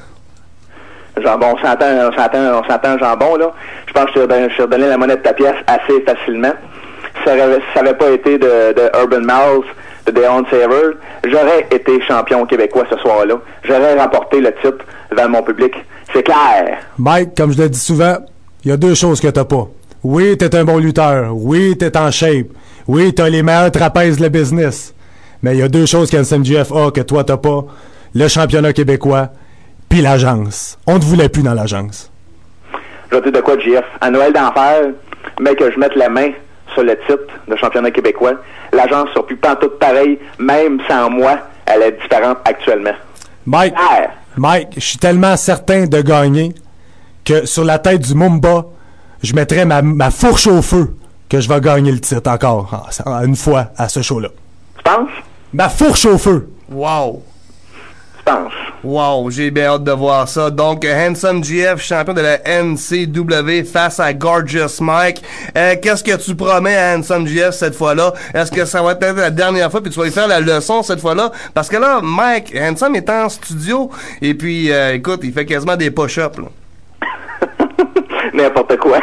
Jambon, on s'entend, on s'entend, on s'entend jambon, là. Je pense que je t'ai redonné la monnaie de ta pièce assez facilement. Si ça n'avait pas été de, de Urban Miles, de Deon Saver, j'aurais été champion québécois ce soir-là. J'aurais remporté le titre devant mon public. C'est clair. Mike, comme je le dis souvent, il y a deux choses que t'as pas. Oui, t'es un bon lutteur. Oui, t'es en shape. Oui, t'as les meilleurs trapèzes de la business. Mais il y a deux choses qu'Handsome J F a que toi t'as pas. Le championnat québécois puis l'agence. On te voulait plus dans l'agence. Je vais te dire de quoi, J F. À Noël d'Enfer, mais que je mette la main sur le titre de championnat québécois, l'agence sera plus pantoute pareil, même sans moi, elle est différente actuellement. Mike, ah. Mike, je suis tellement certain de gagner que sur la tête du Mumba, je mettrais ma, ma fourche au feu que je vais gagner le titre encore, une fois, à ce show-là. Tu penses? Ma fourche au feu! Wow! Tu penses? Wow, j'ai bien hâte de voir ça. Donc, Handsome J F, champion de la N C W face à Gorgeous Mike. Euh, qu'est-ce que tu promets à Handsome J F cette fois-là? Est-ce que ça va être la dernière fois puis tu vas lui faire la leçon cette fois-là? Parce que là, Mike, Handsome est en studio et puis, euh, écoute, il fait quasiment des push-ups, là. N'importe quoi.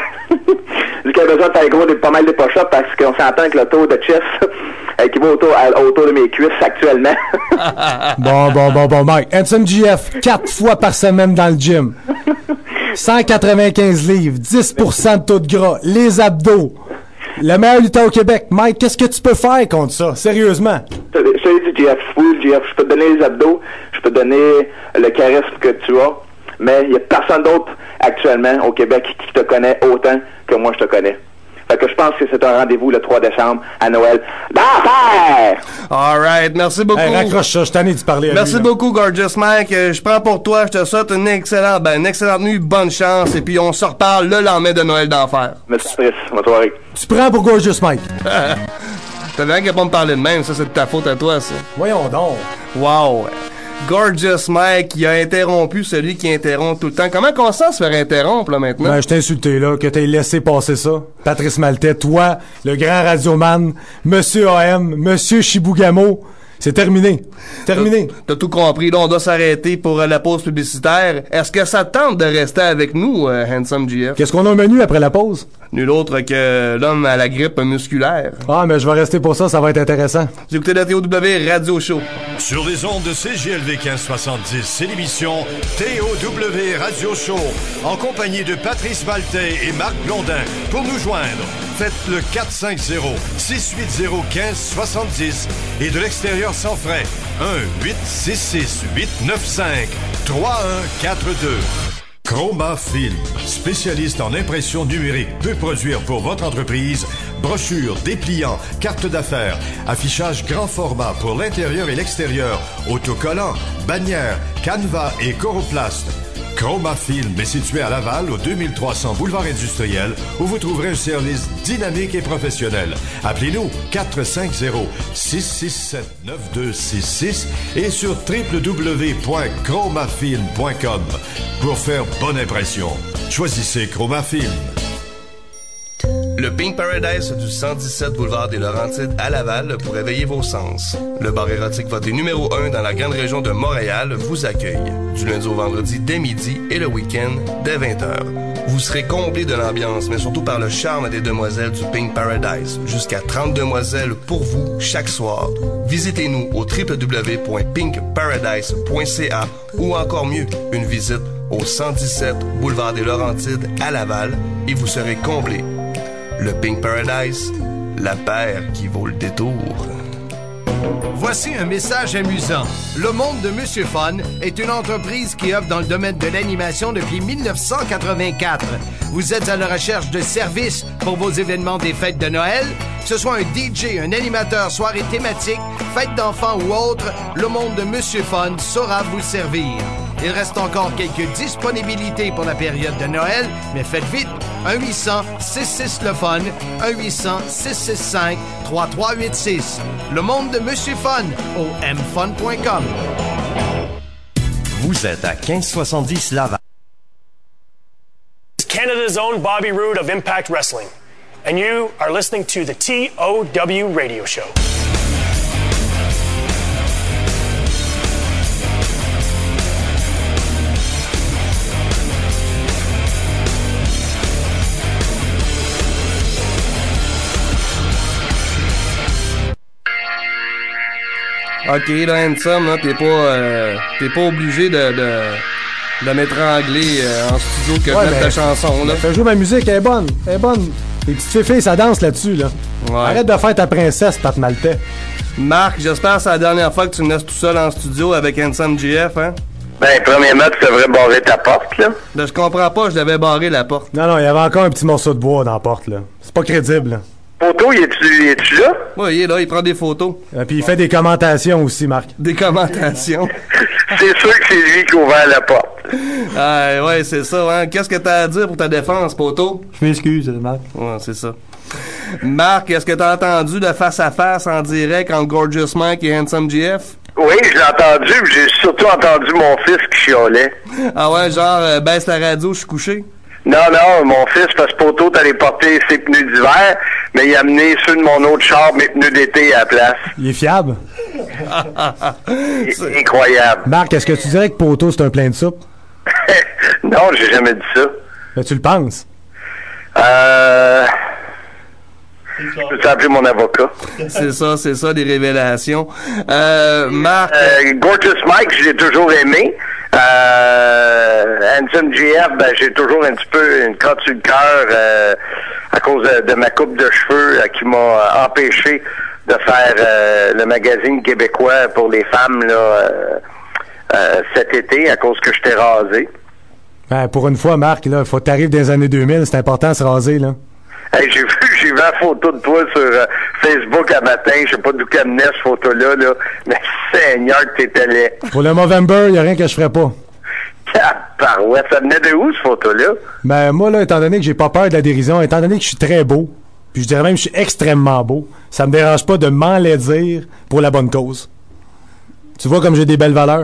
Vu qu'il a besoin de faire gros des, pas mal de push-ups parce qu'on s'entend que le taux de chest euh, qui va autour, à, autour de mes cuisses actuellement. bon, bon, bon, bon, Mike. Handsome J F, quatre fois par semaine dans le gym. cent quatre-vingt-quinze livres, dix pour cent de taux de gras, les abdos. Le meilleur lutteur au Québec. Mike, qu'est-ce que tu peux faire contre ça? Sérieusement? Je te dis, J F, oui, J F, je peux te donner les abdos, je peux te donner le charisme que tu as, mais il n'y a personne d'autre actuellement au Québec qui te connaît autant que moi je te connais. Fait que je pense que c'est un rendez-vous le trois décembre à Noël d'enfer! Alright, merci beaucoup. Hey, raccroche ça, je suis tanné de parler à Merci lui, beaucoup, Gorgeous Mike. Euh, je prends pour toi, je te souhaite une excellente, ben, une excellente nuit, bonne chance, et puis on se reparle le lendemain de Noël d'enfer. Merci, Patrice. Bonne soirée. Tu prends pour Gorgeous Mike. T'as bien qu'à pas me parler de même, ça c'est de ta faute à toi, ça. Voyons donc. Wow. Gorgeous Mike qui a interrompu celui qui interrompt tout le temps. Comment qu'on sent se faire interrompre, là, maintenant? Ben, je t'ai insulté, là, que t'aies laissé passer ça. Patrice Maltais, toi, le grand radioman, Monsieur A M, Monsieur Chibougamau, c'est terminé. Terminé. T'as, t'as tout compris. Là, on doit s'arrêter pour euh, la pause publicitaire. Est-ce que ça te tente de rester avec nous, euh, Handsome J F? Qu'est-ce qu'on a au menu après la pause? Nul autre que l'homme à la grippe musculaire. Ah, mais je vais rester pour ça, ça va être intéressant. Vous écoutez la T O W Radio Show. Sur les ondes de C J L V quinze soixante-dix, c'est l'émission T O W Radio Show, en compagnie de Patrice Maltais et Marc Blondin. Pour nous joindre, faites le quatre cinq zéro, six huit zéro, un cinq sept zéro et de l'extérieur sans frais, un huit six six, huit neuf cinq, trois un quatre deux. Chroma Film, spécialiste en impression numérique, peut produire pour votre entreprise brochures, dépliants, cartes d'affaires, affichage grand format pour l'intérieur et l'extérieur, autocollants, bannières, canevas et coroplaste. Chroma Film est situé à Laval, au deux mille trois cents Boulevard Industriel, où vous trouverez un service dynamique et professionnel. Appelez-nous quatre cinq zéro, six six sept, neuf deux six six et sur w w w point chromafilm point com pour faire bonne impression. Choisissez Chroma Film. Le Pink Paradise du cent dix-sept boulevard des Laurentides à Laval pour éveiller vos sens. Le bar érotique voté numéro un dans la grande région de Montréal vous accueille. Du lundi au vendredi dès midi et le week-end dès vingt heures. Vous serez comblé de l'ambiance, mais surtout par le charme des demoiselles du Pink Paradise. Jusqu'à trente demoiselles pour vous chaque soir. Visitez-nous au w w w point pink paradise point c a ou encore mieux, une visite au cent dix-sept boulevard des Laurentides à Laval et vous serez comblé. Le Pink Paradise, la paire qui vaut le détour. Voici un message amusant. Le Monde de Monsieur Fun est une entreprise qui œuvre dans le domaine de l'animation depuis dix-neuf cent quatre-vingt-quatre. Vous êtes à la recherche de services pour vos événements des fêtes de Noël? Que ce soit un D J, un animateur, soirée thématique, fête d'enfants ou autre, le Monde de Monsieur Fun saura vous servir. Il reste encore quelques disponibilités pour la période de Noël, mais faites vite. un huit cents six six six le fun, un huit cents six six cinq trois trois huit six. Le Monde de Monsieur Fun au m fun point com. Vous êtes à quinze soixante-dix Laval. Canada's own Bobby Roode of Impact Wrestling, and you are listening to the T O W Radio Show. Ok, là, Handsome, là, t'es pas, euh, t'es pas obligé de, de, de m'étrangler euh, en studio que ouais, je mette ben, ta chanson, là. Fais jouer ma musique, elle est bonne, elle est bonne. Les petites filles, ça danse là-dessus, là. Ouais. Arrête de faire ta princesse, Pat Maltais. Marc, j'espère que c'est la dernière fois que tu me laisses tout seul en studio avec Handsome G F, hein? Ben, premièrement, tu devrais barrer ta porte, là. Ben, je comprends pas, je devais barrer la porte. Non, non, il y avait encore un petit morceau de bois dans la porte, là. C'est pas crédible, là. Poto, il est-tu, es-tu là? Oui, il est là, il prend des photos. Et puis il fait des commentations aussi, Marc. Des commentations. C'est sûr que c'est lui qui a ouvert la porte. Ah, ouais, c'est ça, hein. Qu'est-ce que t'as à dire pour ta défense, Poto? Je m'excuse, Marc. Ouais, c'est ça. Marc, est-ce que t'as entendu de face-à-face en direct entre Gorgeous Mike et Handsome G F? Oui, je l'ai entendu, mais j'ai surtout entendu mon fils qui chialait. Ah ouais, genre, euh, baisse la radio, je suis couché? Non, non, mon fils, parce que Poto, t'allais porter ses pneus d'hiver, mais il a amené ceux de mon autre char, mes pneus d'été à la place. Il est fiable. C'est incroyable. Marc, est-ce que tu dirais que Poto, c'est un plein de soupe? Non, j'ai jamais dit ça. Mais tu le penses? Euh... Je peux t'appeler mon avocat. C'est ça, c'est ça, des révélations. Euh, Marc... Euh, Gorgeous Mike, je l'ai toujours aimé. Euh, Handsome G F, ben, j'ai toujours un petit peu une crotte sur le cœur euh, à cause de, de ma coupe de cheveux euh, qui m'a empêché de faire euh, le magazine québécois pour les femmes là euh, euh, cet été à cause que je t'ai rasé. Ben, pour une fois, Marc, là, faut que t'arrives dans les années deux mille, c'est important de se raser, là. Hey, j'ai vu, j'ai vu la photo de toi sur euh, Facebook un matin, je sais pas d'où qu'elle venait, cette photo-là, là, mais Seigneur que t'étais laid. Pour le Movember, y a rien que je ferais pas. Caparouette, ça venait de où, cette photo-là? Ben, moi, là, étant donné que j'ai pas peur de la dérision, étant donné que je suis très beau, puis je dirais même que je suis extrêmement beau, ça me dérange pas de m'enlaidir pour la bonne cause. Tu vois comme j'ai des belles valeurs?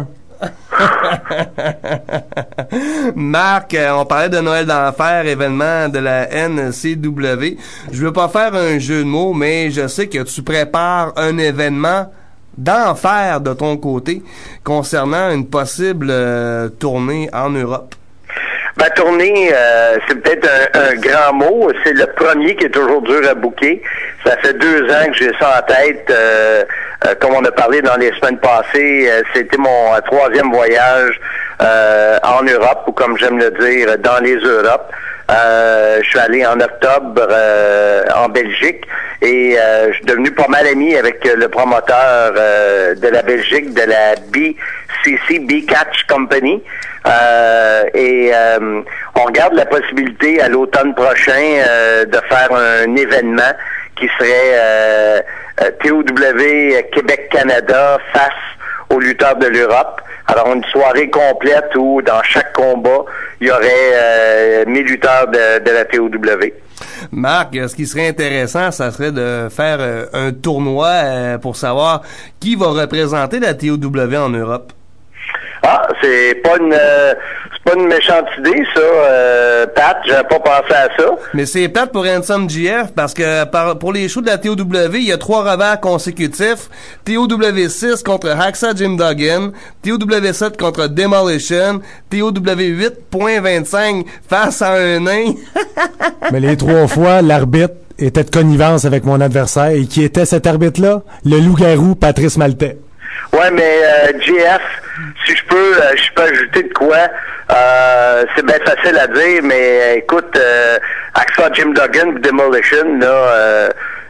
Marc, euh, on parlait de Noël d'enfer, événement de la N C W. Je veux pas faire un jeu de mots, mais je sais que tu prépares un événement d'enfer de ton côté concernant une possible euh, tournée en Europe. Ma tournée, euh, c'est peut-être un, un grand mot. C'est le premier qui est toujours dur à booker. Ça fait deux ans que j'ai ça en tête. Euh, euh, comme on a parlé dans les semaines passées, euh, c'était mon euh, troisième voyage euh, en Europe, ou comme j'aime le dire, dans les Europes. Euh, je suis allé en octobre euh, en Belgique et euh, je suis devenu pas mal ami avec le promoteur euh, de la Belgique, de la B C C, B-Catch Company. Euh, et euh, on regarde la possibilité à l'automne prochain euh, de faire un événement qui serait euh, euh, T O W Québec-Canada face aux lutteurs de l'Europe. Alors, une soirée complète où, dans chaque combat, il y aurait euh, mille lutteurs de, de la T O W. Marc, ce qui serait intéressant, ça serait de faire euh, un tournoi euh, pour savoir qui va représenter la T O W en Europe. Ah, c'est pas une euh, c'est pas une méchante idée, ça, euh, Pat. J'avais pas pensé à ça. Mais c'est plate pour Handsome G F parce que par, pour les shows de la T O W, il y a trois revers consécutifs. T O W six contre Hacksaw Jim Duggan, T O W sept contre Demolition, T O W huit point vingt-cinq face à un nain. Mais les trois fois, l'arbitre était de connivence avec mon adversaire. Et qui était cet arbitre-là? Le loup-garou Patrice Maltais. Ouais, mais euh, G F, si je peux, euh, je peux ajouter de quoi? Euh, c'est bien facile à dire, mais euh, écoute, euh, Hacksaw Jim Duggan, Demolition, là, euh,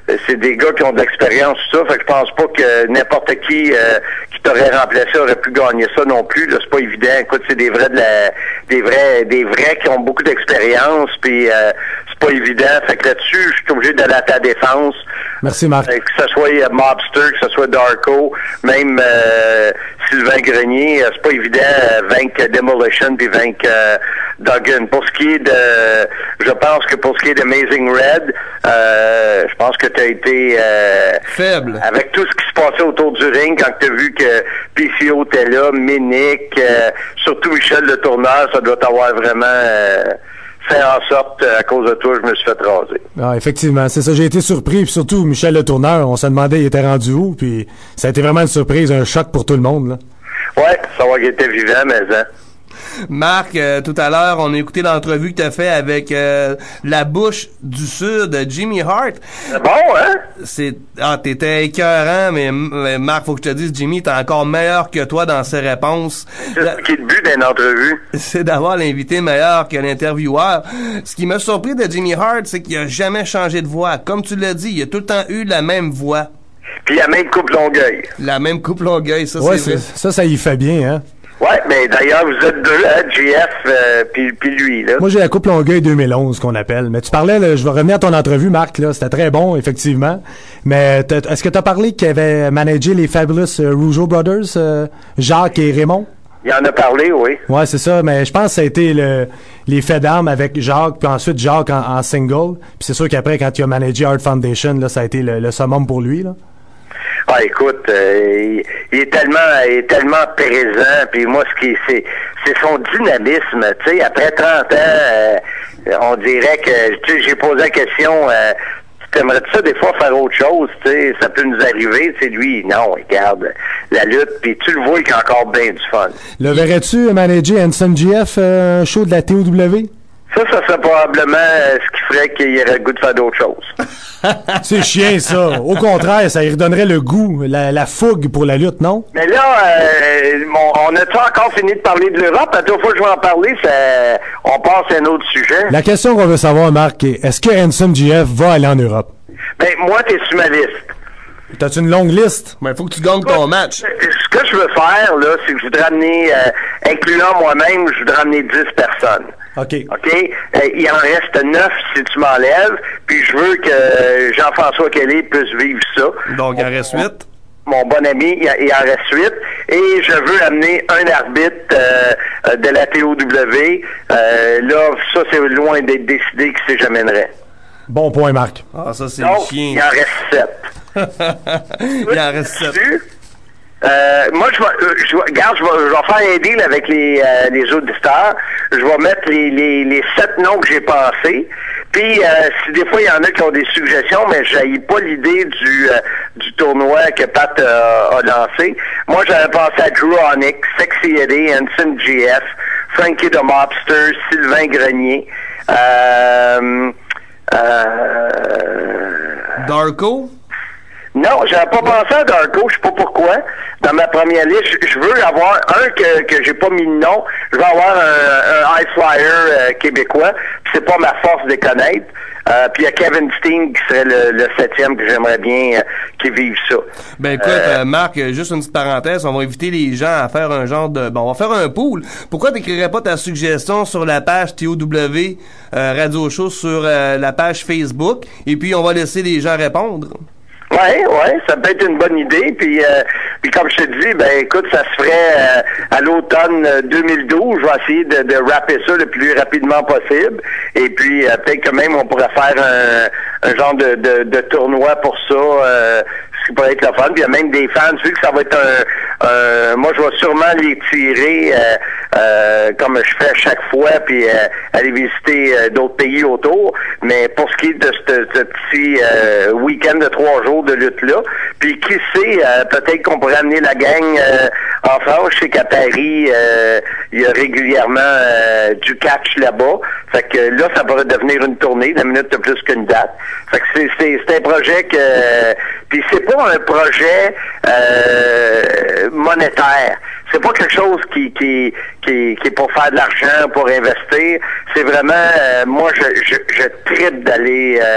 c'est des gars qui ont de l'expérience, tout ça. Fait que je pense pas que n'importe qui euh, qui t'aurait remplacé aurait pu gagner ça non plus. Là, c'est pas évident. Écoute, c'est des vrais de la, des vrais, des vrais qui ont beaucoup d'expérience. Puis euh, c'est pas évident. Fait que là-dessus, je suis obligé d'aller à ta défense. Merci, Marc. Euh, que ce soit euh, Mobster, que ce soit Darko, même euh, Sylvain Grenier, euh, c'est pas évident euh, vaincre Demolition puis vaincre euh, Duggan. Pour ce qui est de, je pense que pour ce qui est d'Amazing Red, euh, je pense que tu as été euh, faible avec tout ce qui se passait autour du ring quand tu as vu que P C O était là, Ménic, euh, surtout Michel Le Tourneur, ça doit t'avoir vraiment euh, fait en sorte, à cause de toi, je me suis fait raser. Ah, effectivement, c'est ça. J'ai été surpris, puis surtout Michel Le Tourneur, on se demandait il était rendu où, puis ça a été vraiment une surprise, un choc pour tout le monde, là. Ouais, savoir qu'il était vivant, mais hein. Marc, euh, tout à l'heure, on a écouté l'entrevue que tu as fait avec euh, la bouche du Sud, Jimmy Hart. C'est bon, hein? C'est, ah, t'étais écœurant, mais, mais Marc, faut que je te dise, Jimmy, t'es encore meilleur que toi dans ses réponses. C'est ce qui est le but d'une entrevue. C'est d'avoir l'invité meilleur que l'intervieweur. Ce qui m'a surpris de Jimmy Hart, c'est qu'il a jamais changé de voix. Comme tu l'as dit, il a tout le temps eu la même voix. Puis la même coupe Longueuil. La même coupe Longueuil, ça, ouais, c'est vrai. Ça, ça y fait bien, hein? Ouais, mais d'ailleurs, vous êtes deux, hein, J F euh, puis, puis lui, là. Moi, j'ai la coupe Longueuil deux mille onze, qu'on appelle. Mais tu parlais, là, je vais revenir à ton entrevue, Marc, là. C'était très bon, effectivement. Mais est-ce que tu as parlé qu'il avait managé les Fabulous euh, Rougeau Brothers, euh, Jacques et Raymond? Il en a parlé, oui. Ouais, c'est ça. Mais je pense que ça a été le, les faits d'armes avec Jacques, puis ensuite Jacques en, en single. Puis c'est sûr qu'après, quand il a managé Art Foundation, là, ça a été le, le summum pour lui, là. Ah, écoute, euh, il, il est tellement, il est tellement présent. Puis moi, ce qui, c'est, c'est son dynamisme. Tu sais, après trente ans, euh, on dirait que, tu sais, j'ai posé la question. Euh, T'aimerais ça des fois faire autre chose, tu sais, ça peut nous arriver, tu sais, lui, non, regarde, la lutte, puis tu le vois qu'il a encore bien du fun. Le verrais-tu manager Handsome G F, euh, un show de la T O W? Ça, ça serait probablement euh, ce qui ferait qu'il aurait le goût de faire d'autres choses. C'est chiant, ça. Au contraire, ça lui redonnerait le goût, la, la fougue pour la lutte, non? Mais là, euh, mon, on a-tu encore fini de parler de l'Europe? À toute fois que je vais en parler, ça, on passe à un autre sujet. La question qu'on veut savoir, Marc, est est-ce que Handsome G F va aller en Europe? Ben, moi, t'es sur ma liste. T'as-tu une longue liste? Ben, faut que tu gagnes ton match. Ce que je veux faire, là, c'est que je voudrais amener, euh, incluant moi-même, je voudrais amener dix personnes. OK. OK? Euh, il en reste neuf si tu m'enlèves, puis je veux que euh, Jean-François Kelly puisse vivre ça. Donc, il en reste huit. Mon bon ami, il, il en reste huit. Et je veux amener un arbitre euh, de la T O W. Euh, là, ça, c'est loin d'être décidé qui c'est j'amènerais. Bon point, Marc. Ah, ça, c'est Donc, chien. il en reste sept. Il en reste sept. Euh, moi, je vais, euh, je vais, regarde, je vais, je vais faire un deal avec les, euh, les auditeurs. Je vais mettre les, les, les sept noms que j'ai pensés. Puis, euh, si des fois, il y en a qui ont des suggestions, mais j'haïs pas l'idée du, euh, du tournoi que Pat euh, a lancé. Moi, j'avais pensé à Drew Onyx, Sexy Eddie, Hanson G F, Frankie the Mobster, Sylvain Grenier. Euh, euh, Darko? Non, j'avais pas pensé à Darko, je sais pas pourquoi. Dans ma première liste, je, je veux avoir un que, que j'ai pas mis de nom. Je veux avoir un, un high flyer euh, québécois. Puis c'est pas ma force de connaître. Euh, puis il y a Kevin Steen qui serait le, le septième que j'aimerais bien euh, qu'il vive ça. Ben écoute, euh, euh, Marc, juste une petite parenthèse, on va inviter les gens à faire un genre de... Bon, on va faire un pool. Pourquoi t'écrirais pas ta suggestion sur la page T O W euh, Radio Show sur euh, la page Facebook, et puis on va laisser les gens répondre? Ouais, ouais, ça peut être une bonne idée. Puis, euh, puis comme je te dis, ben écoute, ça se ferait euh, à l'automne deux mille douze. Je vais essayer de, de rapper ça le plus rapidement possible. Et puis euh, peut-être que même on pourrait faire un, un genre de, de, de tournoi pour ça, euh, ce qui pourrait être le fun. Puis il y a même des fans, vu que ça va être un, un moi je vais sûrement les tirer euh, euh, comme je fais à chaque fois, puis euh, aller visiter euh, d'autres pays autour. Mais pour ce qui est de ce, ce petit euh, week-end de trois jours de lutte-là. Puis qui sait, euh, peut-être qu'on pourrait amener la gang euh, en France. Je sais qu'à Paris, euh, il y a régulièrement euh, du catch là-bas. Fait que là, ça pourrait devenir une tournée, la minute de plus qu'une date. Fait que c'est, c'est, c'est un projet que... Euh, puis c'est pas un projet euh, monétaire. C'est pas quelque chose qui, qui, qui, qui est pour faire de l'argent, pour investir. C'est vraiment, euh, moi, je, je, je tripe d'aller euh,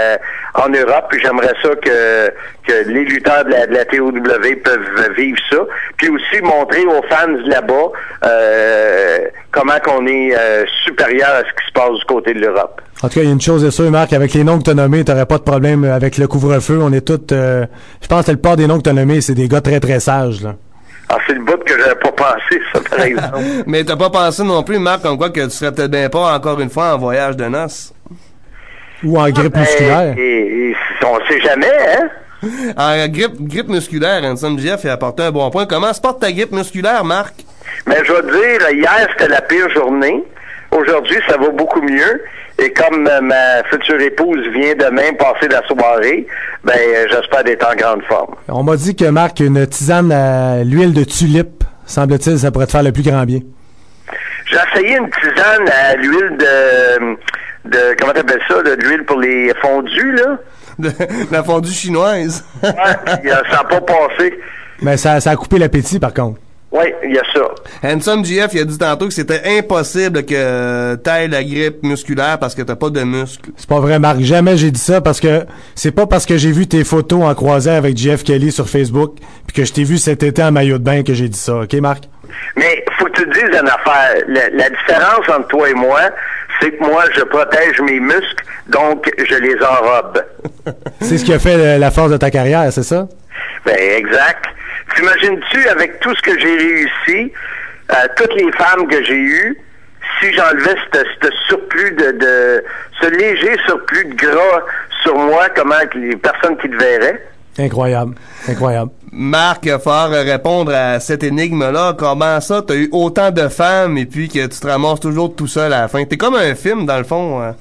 en Europe. Puis j'aimerais ça que, que les lutteurs de la, de la T O W peuvent vivre ça. Puis aussi montrer aux fans là-bas euh, comment qu'on est euh, supérieur à ce qui se passe du côté de l'Europe. En tout cas, il y a une chose est sûre, Marc, avec les noms que tu as nommés, tu n'aurais pas de problème avec le couvre-feu. On est tous... Euh, je pense que le part des noms que tu as nommés, c'est des gars très, très sages, là. Ah, c'est le bout que j'avais pas pensé, ça, par exemple. Mais t'as pas pensé non plus, Marc, comme quoi que tu serais peut-être bien pas, encore une fois, en voyage de noces? Ou en grippe ah, ben, musculaire? Et, et, on sait jamais, hein? En grippe, grippe musculaire, Handsome Jeff, il a apporté un bon point. Comment se porte ta grippe musculaire, Marc? Mais je vais te dire, hier, c'était la pire journée. Aujourd'hui, ça va beaucoup mieux. Et comme euh, ma future épouse vient demain passer la soirée, ben euh, j'espère d'être en grande forme. On m'a dit que, Marc, une tisane à l'huile de tulipe, semble-t-il, ça pourrait te faire le plus grand bien. J'ai essayé une tisane à l'huile de... de comment t'appelles ça? De l'huile pour les fondus, là? De la fondue chinoise. Ouais, ça n'a pas passé. Mais ça, ça a coupé l'appétit, par contre. Oui, il y a ça. Handsome J F, il a dit tantôt que c'était impossible que t'ailles la grippe musculaire parce que t'as pas de muscles. C'est pas vrai, Marc. Jamais j'ai dit ça parce que c'est pas parce que j'ai vu tes photos en croisant avec J F Kelly sur Facebook puis que je t'ai vu cet été en maillot de bain que j'ai dit ça. OK, Marc? Mais faut que tu te dises une affaire. La, la différence entre toi et moi, c'est que moi, je protège mes muscles, donc je les enrobe. C'est ce qui a fait la force de ta carrière, c'est ça? Ben, exact. T'imagines-tu, avec tout ce que j'ai réussi, euh, toutes les femmes que j'ai eues, si j'enlevais ce surplus de, de... ce léger surplus de gras sur moi, comment les personnes qui te verraient? Incroyable. Incroyable. Marc, il va falloir répondre à cette énigme-là. Comment ça, t'as eu autant de femmes et puis que tu te ramasses toujours tout seul à la fin? T'es comme un film, dans le fond. Hein?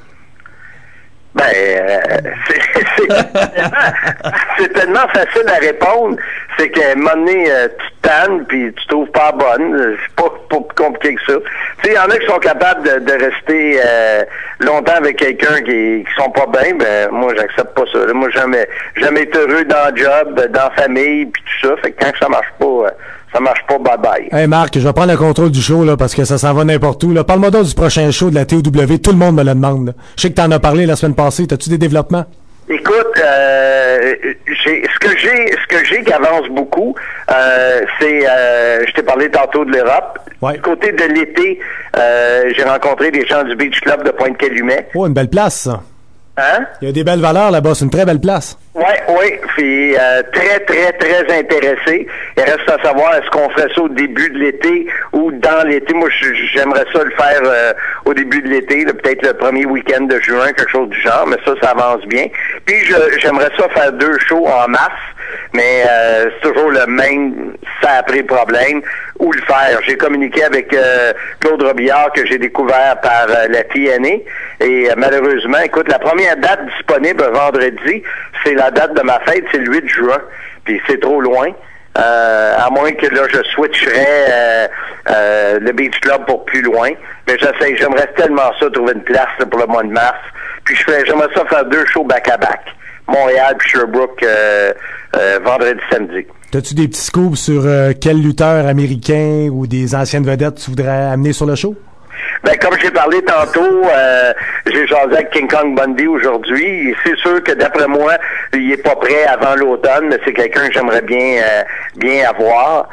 Ben, euh, c'est, c'est, tellement, c'est tellement facile à répondre. C'est qu'à un moment donné, euh, tu te tannes puis tu trouves pas bonne. C'est pas, pas plus compliqué que ça. Tu sais, il y en a qui sont capables de, de rester euh, longtemps avec quelqu'un qui, qui sont pas bien. Ben, moi, j'accepte pas ça. Là, moi, jamais, jamais été heureux dans le job, dans la famille puis tout ça. Fait que quand ça marche pas, euh, ça marche pas, bye-bye. Hey Marc, je vais prendre le contrôle du show là parce que ça s'en va n'importe où. Là. Parle-moi donc du prochain show de la T O W. Tout le monde me le demande. Là. Je sais que t'en as parlé la semaine passée. T'as-tu des développements? Écoute, euh, j'ai, ce que j'ai, ce que j'ai qui avance beaucoup, euh, c'est, euh, je t'ai parlé tantôt de l'Europe. Ouais. Du côté de l'été, euh, j'ai rencontré des gens du Beach Club de Pointe-Calumet. Oh, une belle place, ça. Hein? Il y a des belles valeurs là-bas. C'est une très belle place. Oui, oui, puis euh, très, très, très intéressé. Il reste à savoir, est-ce qu'on ferait ça au début de l'été ou dans l'été? Moi, j'aimerais ça le faire euh, au début de l'été, là, peut-être le premier week-end de juin, quelque chose du genre, mais ça, ça avance bien. Puis je, j'aimerais ça faire deux shows en mars, mais euh, c'est toujours le même, ça a pris problème, où le faire. J'ai communiqué avec euh, Claude Robillard, que j'ai découvert par euh, la T N A, et euh, malheureusement, écoute, la première date disponible vendredi, c'est la date de ma fête, c'est le huit juin, puis c'est trop loin. Euh, à moins que là, je switcherais euh, euh, le Beach Club pour plus loin. Mais j'essaie, j'aimerais tellement ça, trouver une place là, pour le mois de mars. Puis je fais, j'aimerais ça faire deux shows back-à-back. Montréal puis Sherbrooke, euh, euh, vendredi, samedi. T'as-tu des petits scoops sur euh, quel lutteur américain ou des anciennes vedettes tu voudrais amener sur le show? Ben, comme j'ai parlé tantôt, euh, j'ai jasé avec King Kong Bundy aujourd'hui. C'est sûr que d'après moi, il est pas prêt avant l'automne, mais c'est quelqu'un que j'aimerais bien euh, bien avoir.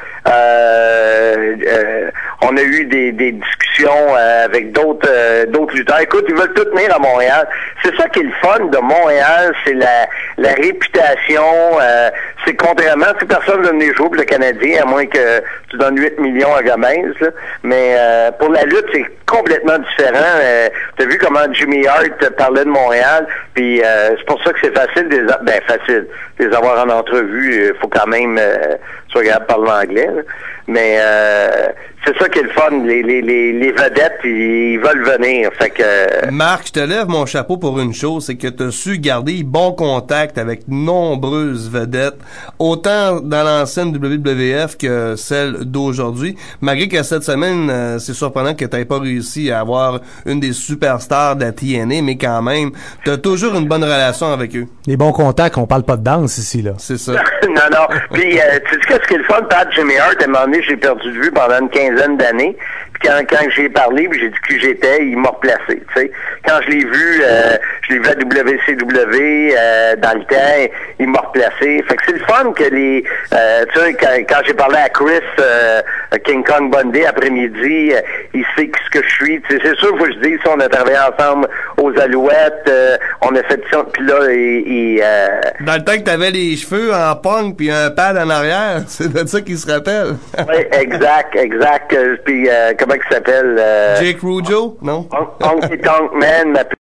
Euh, euh, on a eu des, des discussions euh, avec d'autres euh, d'autres lutteurs. Écoute, ils veulent tout venir à Montréal. C'est ça qui est le fun de Montréal, c'est la, la réputation. Euh, c'est contrairement, si personne ne veut venir jouer pour le Canadien, à moins que tu donnes huit millions à Gomez. Là. Mais euh, pour la lutte, c'est complètement différent. Euh, t'as vu comment Jimmy Hart parlait de Montréal, puis euh, c'est pour ça que c'est facile de les a- ben facile de les avoir en entrevue. Il faut quand même euh, soit capable de parler anglais. Là. Mais euh, c'est ça qui est le fun. Les, les, les, les vedettes, ils veulent venir. Fait que Marc, je te lève mon chapeau pour une chose, c'est que tu as su garder bon contact avec nombreuses vedettes, autant dans l'ancienne W W F que celle d'aujourd'hui. Malgré que cette semaine, euh, c'est surprenant que tu n'aies pas réussi à avoir une des superstars de la T N A, mais quand même, tu as toujours une bonne relation avec eux. Les bons contacts, on parle pas de danse ici, là. C'est ça. non, non. Puis, euh, tu sais qu'est-ce qui est le fun, Pat Jimmy Hart, à un moment donné, j'ai perdu de vue pendant une quinzaine d'années. Puis quand, quand j'ai parlé, puis j'ai dit qui j'étais, il m'a replacé, tu sais. Quand je l'ai vu, euh, je l'ai vu à W C W, euh, dans le temps, il m'a replacé. Fait que c'est le fun que les, euh, tu sais, quand, quand j'ai parlé à Chris, euh, King Kong Bundy après-midi, euh, il sait ce que je suis. Tu sais, c'est sûr, faut que je dise, on a travaillé ensemble aux Alouettes, euh, on a fait ça, puis là, et, et euh... Dans le temps que t'avais les cheveux en punk puis un pad en arrière, c'est de ça qu'il se rappelle. Oui, exact, exact. Euh, puis, euh, comment il s'appelle? Euh... Jake Rougeau, non? Honky Tonk Man,